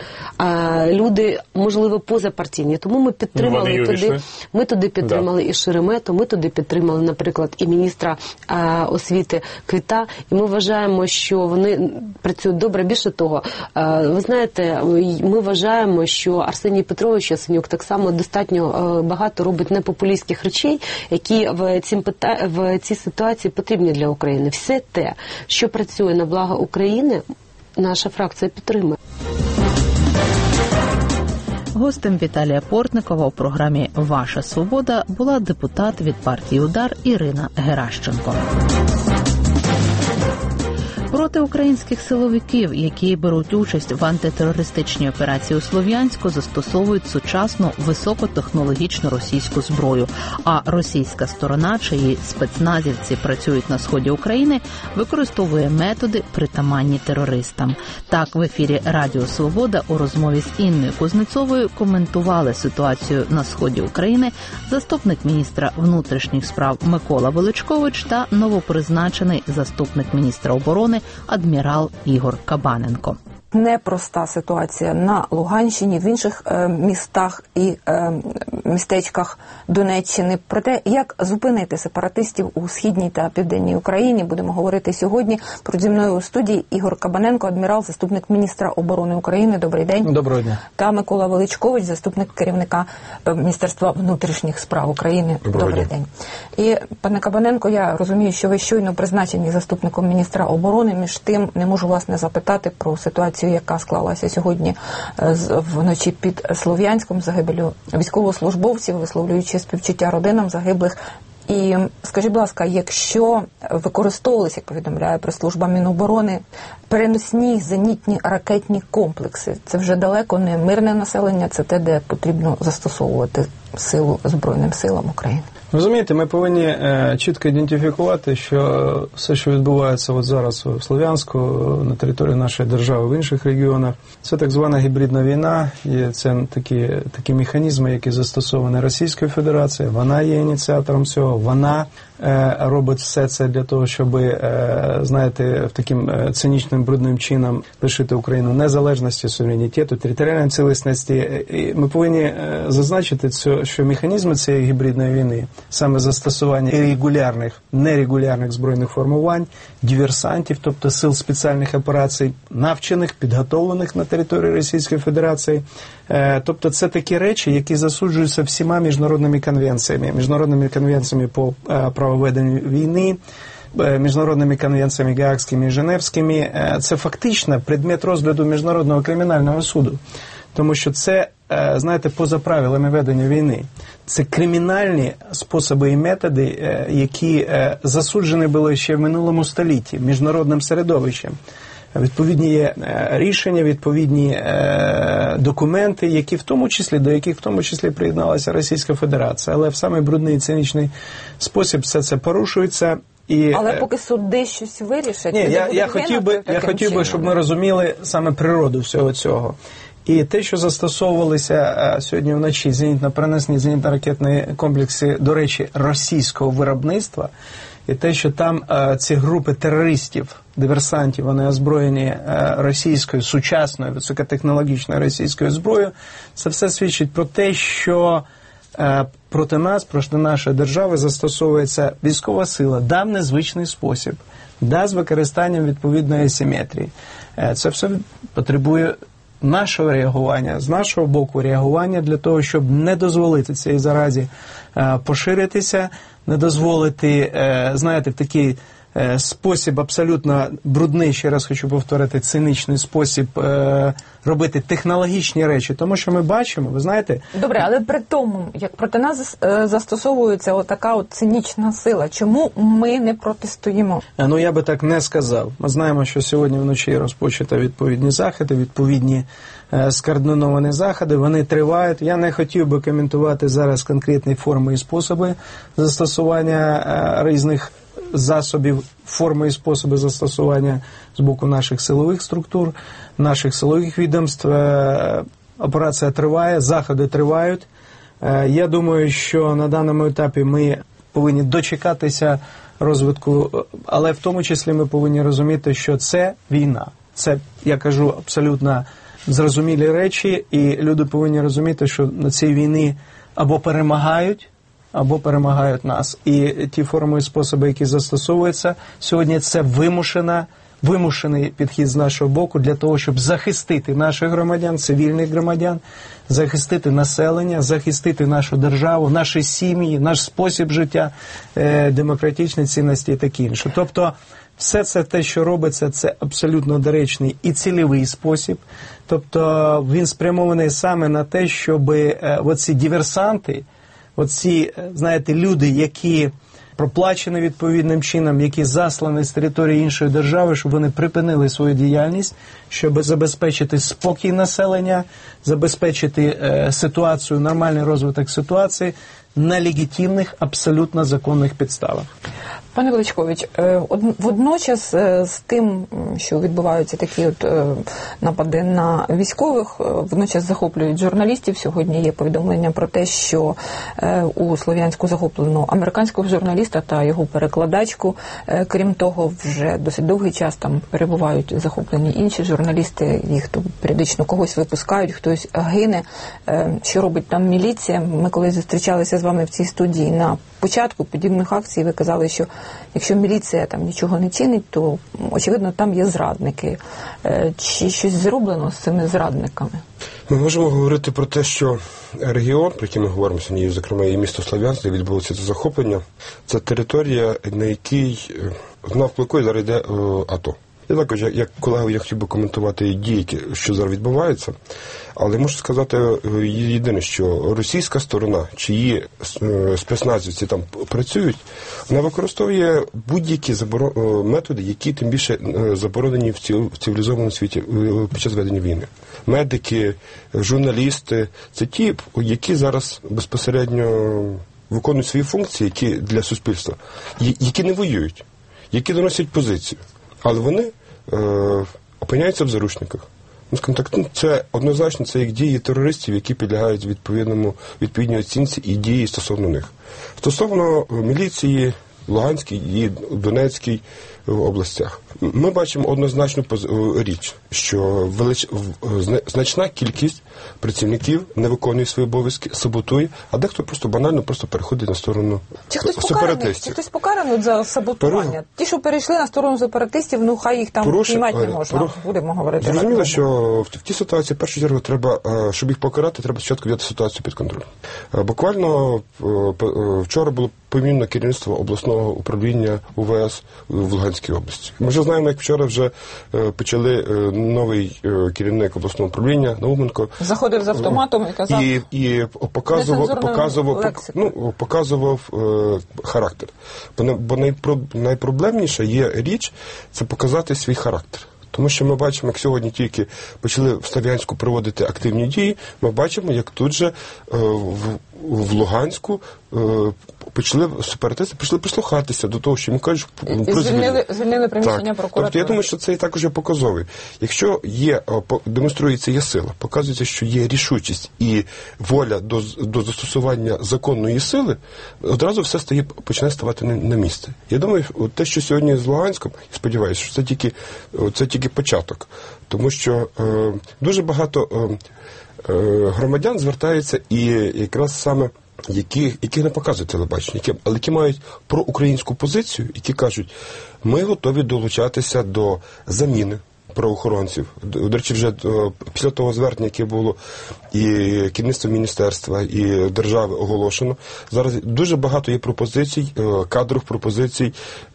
е, люди, можливо, позапартійні. Тому ми підтримали ну, туди, ми туди підтримали да. і Шеремету, ми туди підтримали, наприклад, і міністра е, освіти Квіта, і ми вважаємо, що вони працюють добре. Більше того, е, ви знаєте, ми вважаємо, що Арсеній Петрович Яценюк так само достатньо багато робить непопулістських речей, які в, цім, в цій ситуації потрібні для України. Все те, що працює на благо України, наша фракція підтримує. Гостем Віталія Портникова у програмі «Ваша свобода» була депутат від партії «Удар» Ірина Геращенко. Про проти українських силовиків, які беруть участь в антитерористичній операції у Слов'янську, застосовують сучасну високотехнологічну російську зброю. А російська сторона, чиї спецназівці працюють на сході України, використовує методи, притаманні терористам. Так, в ефірі Радіо Свобода у розмові з Інною Кузнецовою коментували ситуацію на сході України заступник міністра внутрішніх справ Микола Величкович та новопризначений заступник міністра оборони адмірал Ігор Кабаненко. Непроста ситуація на Луганщині, в інших е, містах і е, містечках Донеччини. Про те, як зупинити сепаратистів у східній та південній Україні, будемо говорити сьогодні. Поруч зі мною у студії Ігор Кабаненко, адмірал, заступник міністра оборони України. Добрий день. Доброго дня. Та Микола Величкович, заступник керівника Міністерства внутрішніх справ України. Доброго Добрий день. день. І, пане Кабаненко, я розумію, що ви щойно призначені заступником міністра оборони. Між тим, не можу вас не запитати про ситуацію, яка склалася сьогодні вночі під Слов'янськом, загибелю військовослужбовців, висловлюючи співчуття родинам загиблих. І скажіть, будь ласка, якщо використовувалися, як повідомляє прес-служба Міноборони, переносні зенітні ракетні комплекси, це вже далеко не мирне населення, це те, де потрібно застосовувати силу Збройним силам України. Розумієте, ми повинні е, чітко ідентифікувати, що все, що відбувається от зараз в Слов'янську, на території нашої держави, в інших регіонах, це так звана гібридна війна, і це такі, такі механізми, які застосовані Російською Федерацією, вона є ініціатором цього, вона е, робить все це для того, щоб, е, знаєте, в таким е, цинічним, брудним чином лишити Україну незалежності, суверенітету, територіальної цілісності. І ми повинні е, зазначити, що механізми цієї гібридної війни, саме застосування регулярних, нерегулярних збройних формувань, диверсантів, тобто сил спеціальних операцій, навчених, підготовлених на території Російської Федерації. Тобто це такі речі, які засуджуються всіма міжнародними конвенціями, міжнародними конвенціями по правоведенню війни, міжнародними конвенціями Гаазькими і Женевськими. Це фактично предмет розгляду Міжнародного кримінального суду. Тому що це, знаєте, поза правилами ведення війни. Це кримінальні способи і методи, які засуджені були ще в минулому столітті міжнародним середовищем. Відповідні є рішення, відповідні документи, які в тому числі, до яких в тому числі приєдналася Російська Федерація. Але в самий брудний і цинічний спосіб все це порушується. І, Але поки суди щось вирішать, ні, я, я хотів би, я хотів би, щоб ми розуміли саме природу всього цього. І те, що застосовувалися сьогодні вночі зенітно-переносні зенітно-ракетні комплекси, до речі, російського виробництва, і те, що там а, ці групи терористів, диверсантів, вони озброєні а, російською, сучасною, високотехнологічною російською зброєю, це все свідчить про те, що а, проти нас, проти нашої держави застосовується військова сила, да, в незвичний спосіб, да, з використанням відповідної асиметрії. А, це все потребує нашого реагування, з нашого боку реагування для того, щоб не дозволити цій заразі е, поширитися, не дозволити, е, знаєте, в такий е, спосіб абсолютно брудний, ще раз хочу повторити, цинічний спосіб е, робити технологічні речі. Тому що ми бачимо, ви знаєте... Добре, але при тому, як проти нас е, застосовується отака от цинічна сила, чому ми не протистоїмо? Ну, я би так не сказав. Ми знаємо, що сьогодні вночі розпочато відповідні заходи, відповідні е, скоординовані заходи, вони тривають. Я не хотів би коментувати зараз конкретні форми і способи застосування е, різних засобів, форми і способи застосування з боку наших силових структур, наших силових відомств. Операція триває, заходи тривають. Я думаю, що на даному етапі ми повинні дочекатися розвитку, але в тому числі ми повинні розуміти, що це війна. Це, я кажу, абсолютно зрозумілі речі, і люди повинні розуміти, що на цій війні або перемагають, або перемагають нас. І ті форми і способи, які застосовуються сьогодні, це вимушена, вимушений підхід з нашого боку для того, щоб захистити наших громадян, цивільних громадян, захистити населення, захистити нашу державу, наші сім'ї, наш спосіб життя, демократичні цінності і таке інше. Тобто, все це те, що робиться, це абсолютно доречний і цільовий спосіб. Тобто, він спрямований саме на те, щоб оці диверсанти, оці, знаєте, люди, які проплачені відповідним чином, які заслані з території іншої держави, щоб вони припинили свою діяльність, щоб забезпечити спокій населення, забезпечити е, ситуацію, нормальний розвиток ситуації на легітимних, абсолютно законних підставах. Пане Величкович, водночас з тим, що відбуваються такі от напади на військових, водночас захоплюють журналістів. Сьогодні є повідомлення про те, що у Слов'янську захоплено американського журналіста та його перекладачку. Крім того, вже досить довгий час там перебувають захоплені інші журналісти, їх то періодично когось випускають, хтось гине. Що робить там міліція? Ми коли зустрічалися з вами в цій студії на початку подібних акцій, ви казали, що якщо міліція там нічого не чинить, то, очевидно, там є зрадники. Чи щось зроблено з цими зрадниками? Ми можемо говорити про те, що регіон, про який ми говоримо сьогодні, зокрема і місто Слов'янськ, де відбулося це захоплення, це територія, на якій, навколо якої зараз йде АТО. І також, як колега, я хотів би коментувати дії, що зараз відбуваються, але можу сказати єдине, що російська сторона, чиї спецназівці там працюють, вона використовує будь-які заборо... методи, які тим більше заборонені в цивілізованому світі під час ведення війни. Медики, журналісти – це ті, які зараз безпосередньо виконують свої функції, які для суспільства, які не воюють, які доносять позицію. Але вони е, опиняються в заручниках. Ну, скажімо так, це однозначно це як дії терористів, які підлягають відповідному, відповідній оцінці і дії стосовно них. Стосовно міліції Луганській і Донецькій областях. Ми бачимо однозначну річ, що велич... значна кількість працівників не виконує свої обов'язки, саботує, а дехто просто банально просто переходить на сторону чи хтось покараний, чи хтось покараний за саботування? Пере... Ті, що перейшли на сторону сепаратистів, ну хай їх там Поруш... піймати не можна, Поруш... будемо говорити. Зрозуміло, що в тій ситуації, в першу чергу, треба, щоб їх покарати, треба спочатку взяти ситуацію під контроль. Буквально вчора було помінено керівництво обласного управління У В С в Луганській області. Ми вже знаємо, як вчора вже почали новий керівник обласного управління Науменко. Заходив з автоматом і казав. І, і показував, показував, ну, показував е, характер. Бо, бо найпро, найпроблемніша є річ – це показати свій характер. Тому що ми бачимо, як сьогодні тільки почали в Слов'янську проводити активні дії, ми бачимо, як тут же е, в, в Луганську е, почали сепаратисти почали прислухатися до того, що їм кажуть про звільнили, звільнили приміщення прокуратури. Тобто я думаю, що це також є показовий. Якщо є, демонструється є сила, показується, що є рішучість і воля до, до застосування законної сили, одразу все стає, починає ставати на, на місце. Я думаю, те, що сьогодні з Луганськом, я сподіваюся, що це тільки, це тільки початок. Тому що е, дуже багато е, е, громадян звертаються і якраз саме Які, які не показують телебачення, які, але які мають проукраїнську позицію, які кажуть, ми готові долучатися до заміни правоохоронців. До речі, вже після того звернення, яке було і керівництво міністерства, і держави оголошено, зараз дуже багато є пропозицій, кадрових пропозицій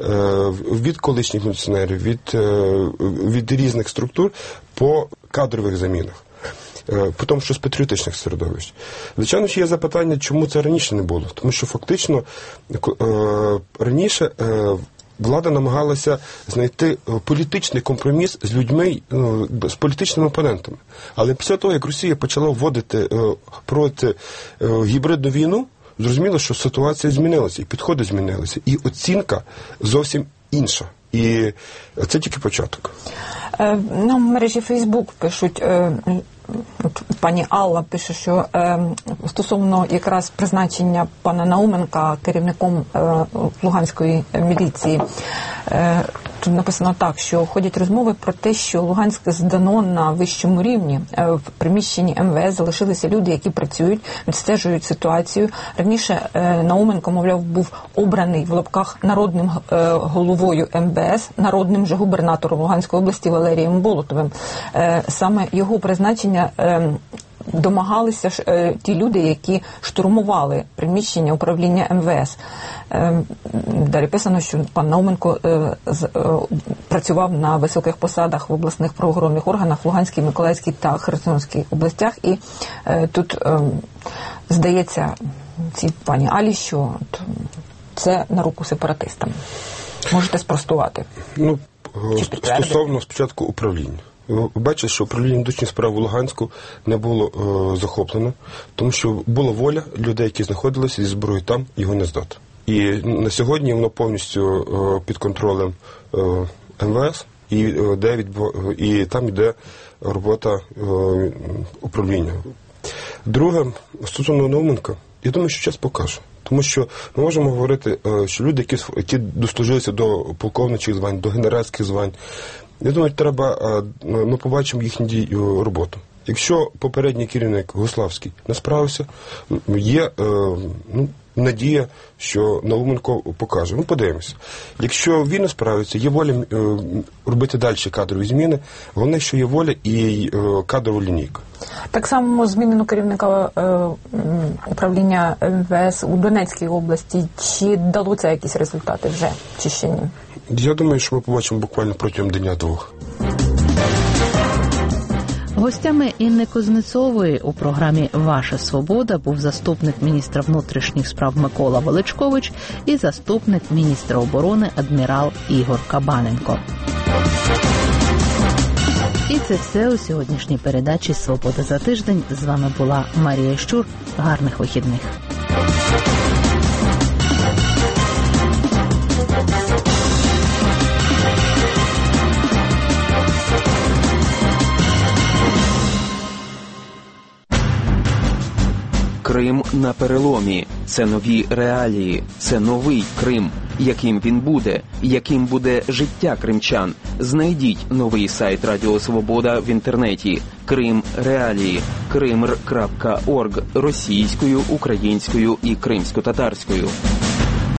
від колишніх міліціонерів, від, від різних структур по кадрових замінах. По тому, що з патріотичних середовищ. Звичайно, що є запитання, чому це раніше не було. Тому що фактично раніше влада намагалася знайти політичний компроміс з людьми, з політичними опонентами. Але після того, як Росія почала вводити проти гібридну війну, зрозуміло, що ситуація змінилася, і підходи змінилися, і оцінка зовсім інша. І це тільки початок. На мережі Фейсбук пишуть, пані Алла пише, що стосовно якраз призначення пана Науменка керівником Луганської міліції, тут написано так, що ходять розмови про те, що Луганськ здано на вищому рівні. В приміщенні Ем Ве Ес залишилися люди, які працюють, відстежують ситуацію. Раніше Науменко, мовляв, був обраний в лапках народним головою Ем Ве Ес, народним же губернатором Луганської області Валерієм Болотовим. Саме його призначення домагалися ж е, ті люди, які штурмували приміщення управління Ем Ве Ес. Е, далі писано, що пан Науменко е, з, е, працював на високих посадах в обласних правоохоронних органах в Луганській, Миколаївській та Херсонській областях. І е, тут, е, здається, цій пані Алі, що от, це на руку сепаратистам. Можете спростувати? Ну, стосовно спочатку управління. Ви бачите, що управління внутрішніх справ у Луганську не було е, захоплено, тому що була воля людей, які знаходилися зі зброєю там, його не здати. І на сьогодні воно повністю е, під контролем е, ем ве ес, і, е, де відбу... і там йде робота е, управління. Друге, стосовно Науменка, я думаю, що час покаже. Тому що ми можемо говорити, що люди, які, які дослужилися до полковничих звань, до генеральських звань, я думаю, треба, ми побачимо їхню роботу. Якщо попередній керівник Гуславський не справився, є ну, надія, що Науменко покаже. Ми подивимося. Якщо він не справиться, є воля робити далі кадрові зміни, головне, що є воля і кадрова лінійка. Так само змінено керівника е, управління ем ве ес у Донецькій області. Чи дало це якісь результати вже, чи ще ні? Я думаю, що ми побачимо буквально протягом дня-двох. Гостями Інни Кузнецової у програмі «Ваша свобода» був заступник міністра внутрішніх справ Микола Величкович і заступник міністра оборони адмірал Ігор Кабаненко. І це все у сьогоднішній передачі «Свобода за тиждень». З вами була Марія Щур. Гарних вихідних. Крим на переломі. Це нові реалії. Це новий Крим. Яким він буде? Яким буде життя кримчан? Знайдіть новий сайт Радіо Свобода в інтернеті. Крим Реалії. кримр крапка орг російською, українською і кримсько-татарською.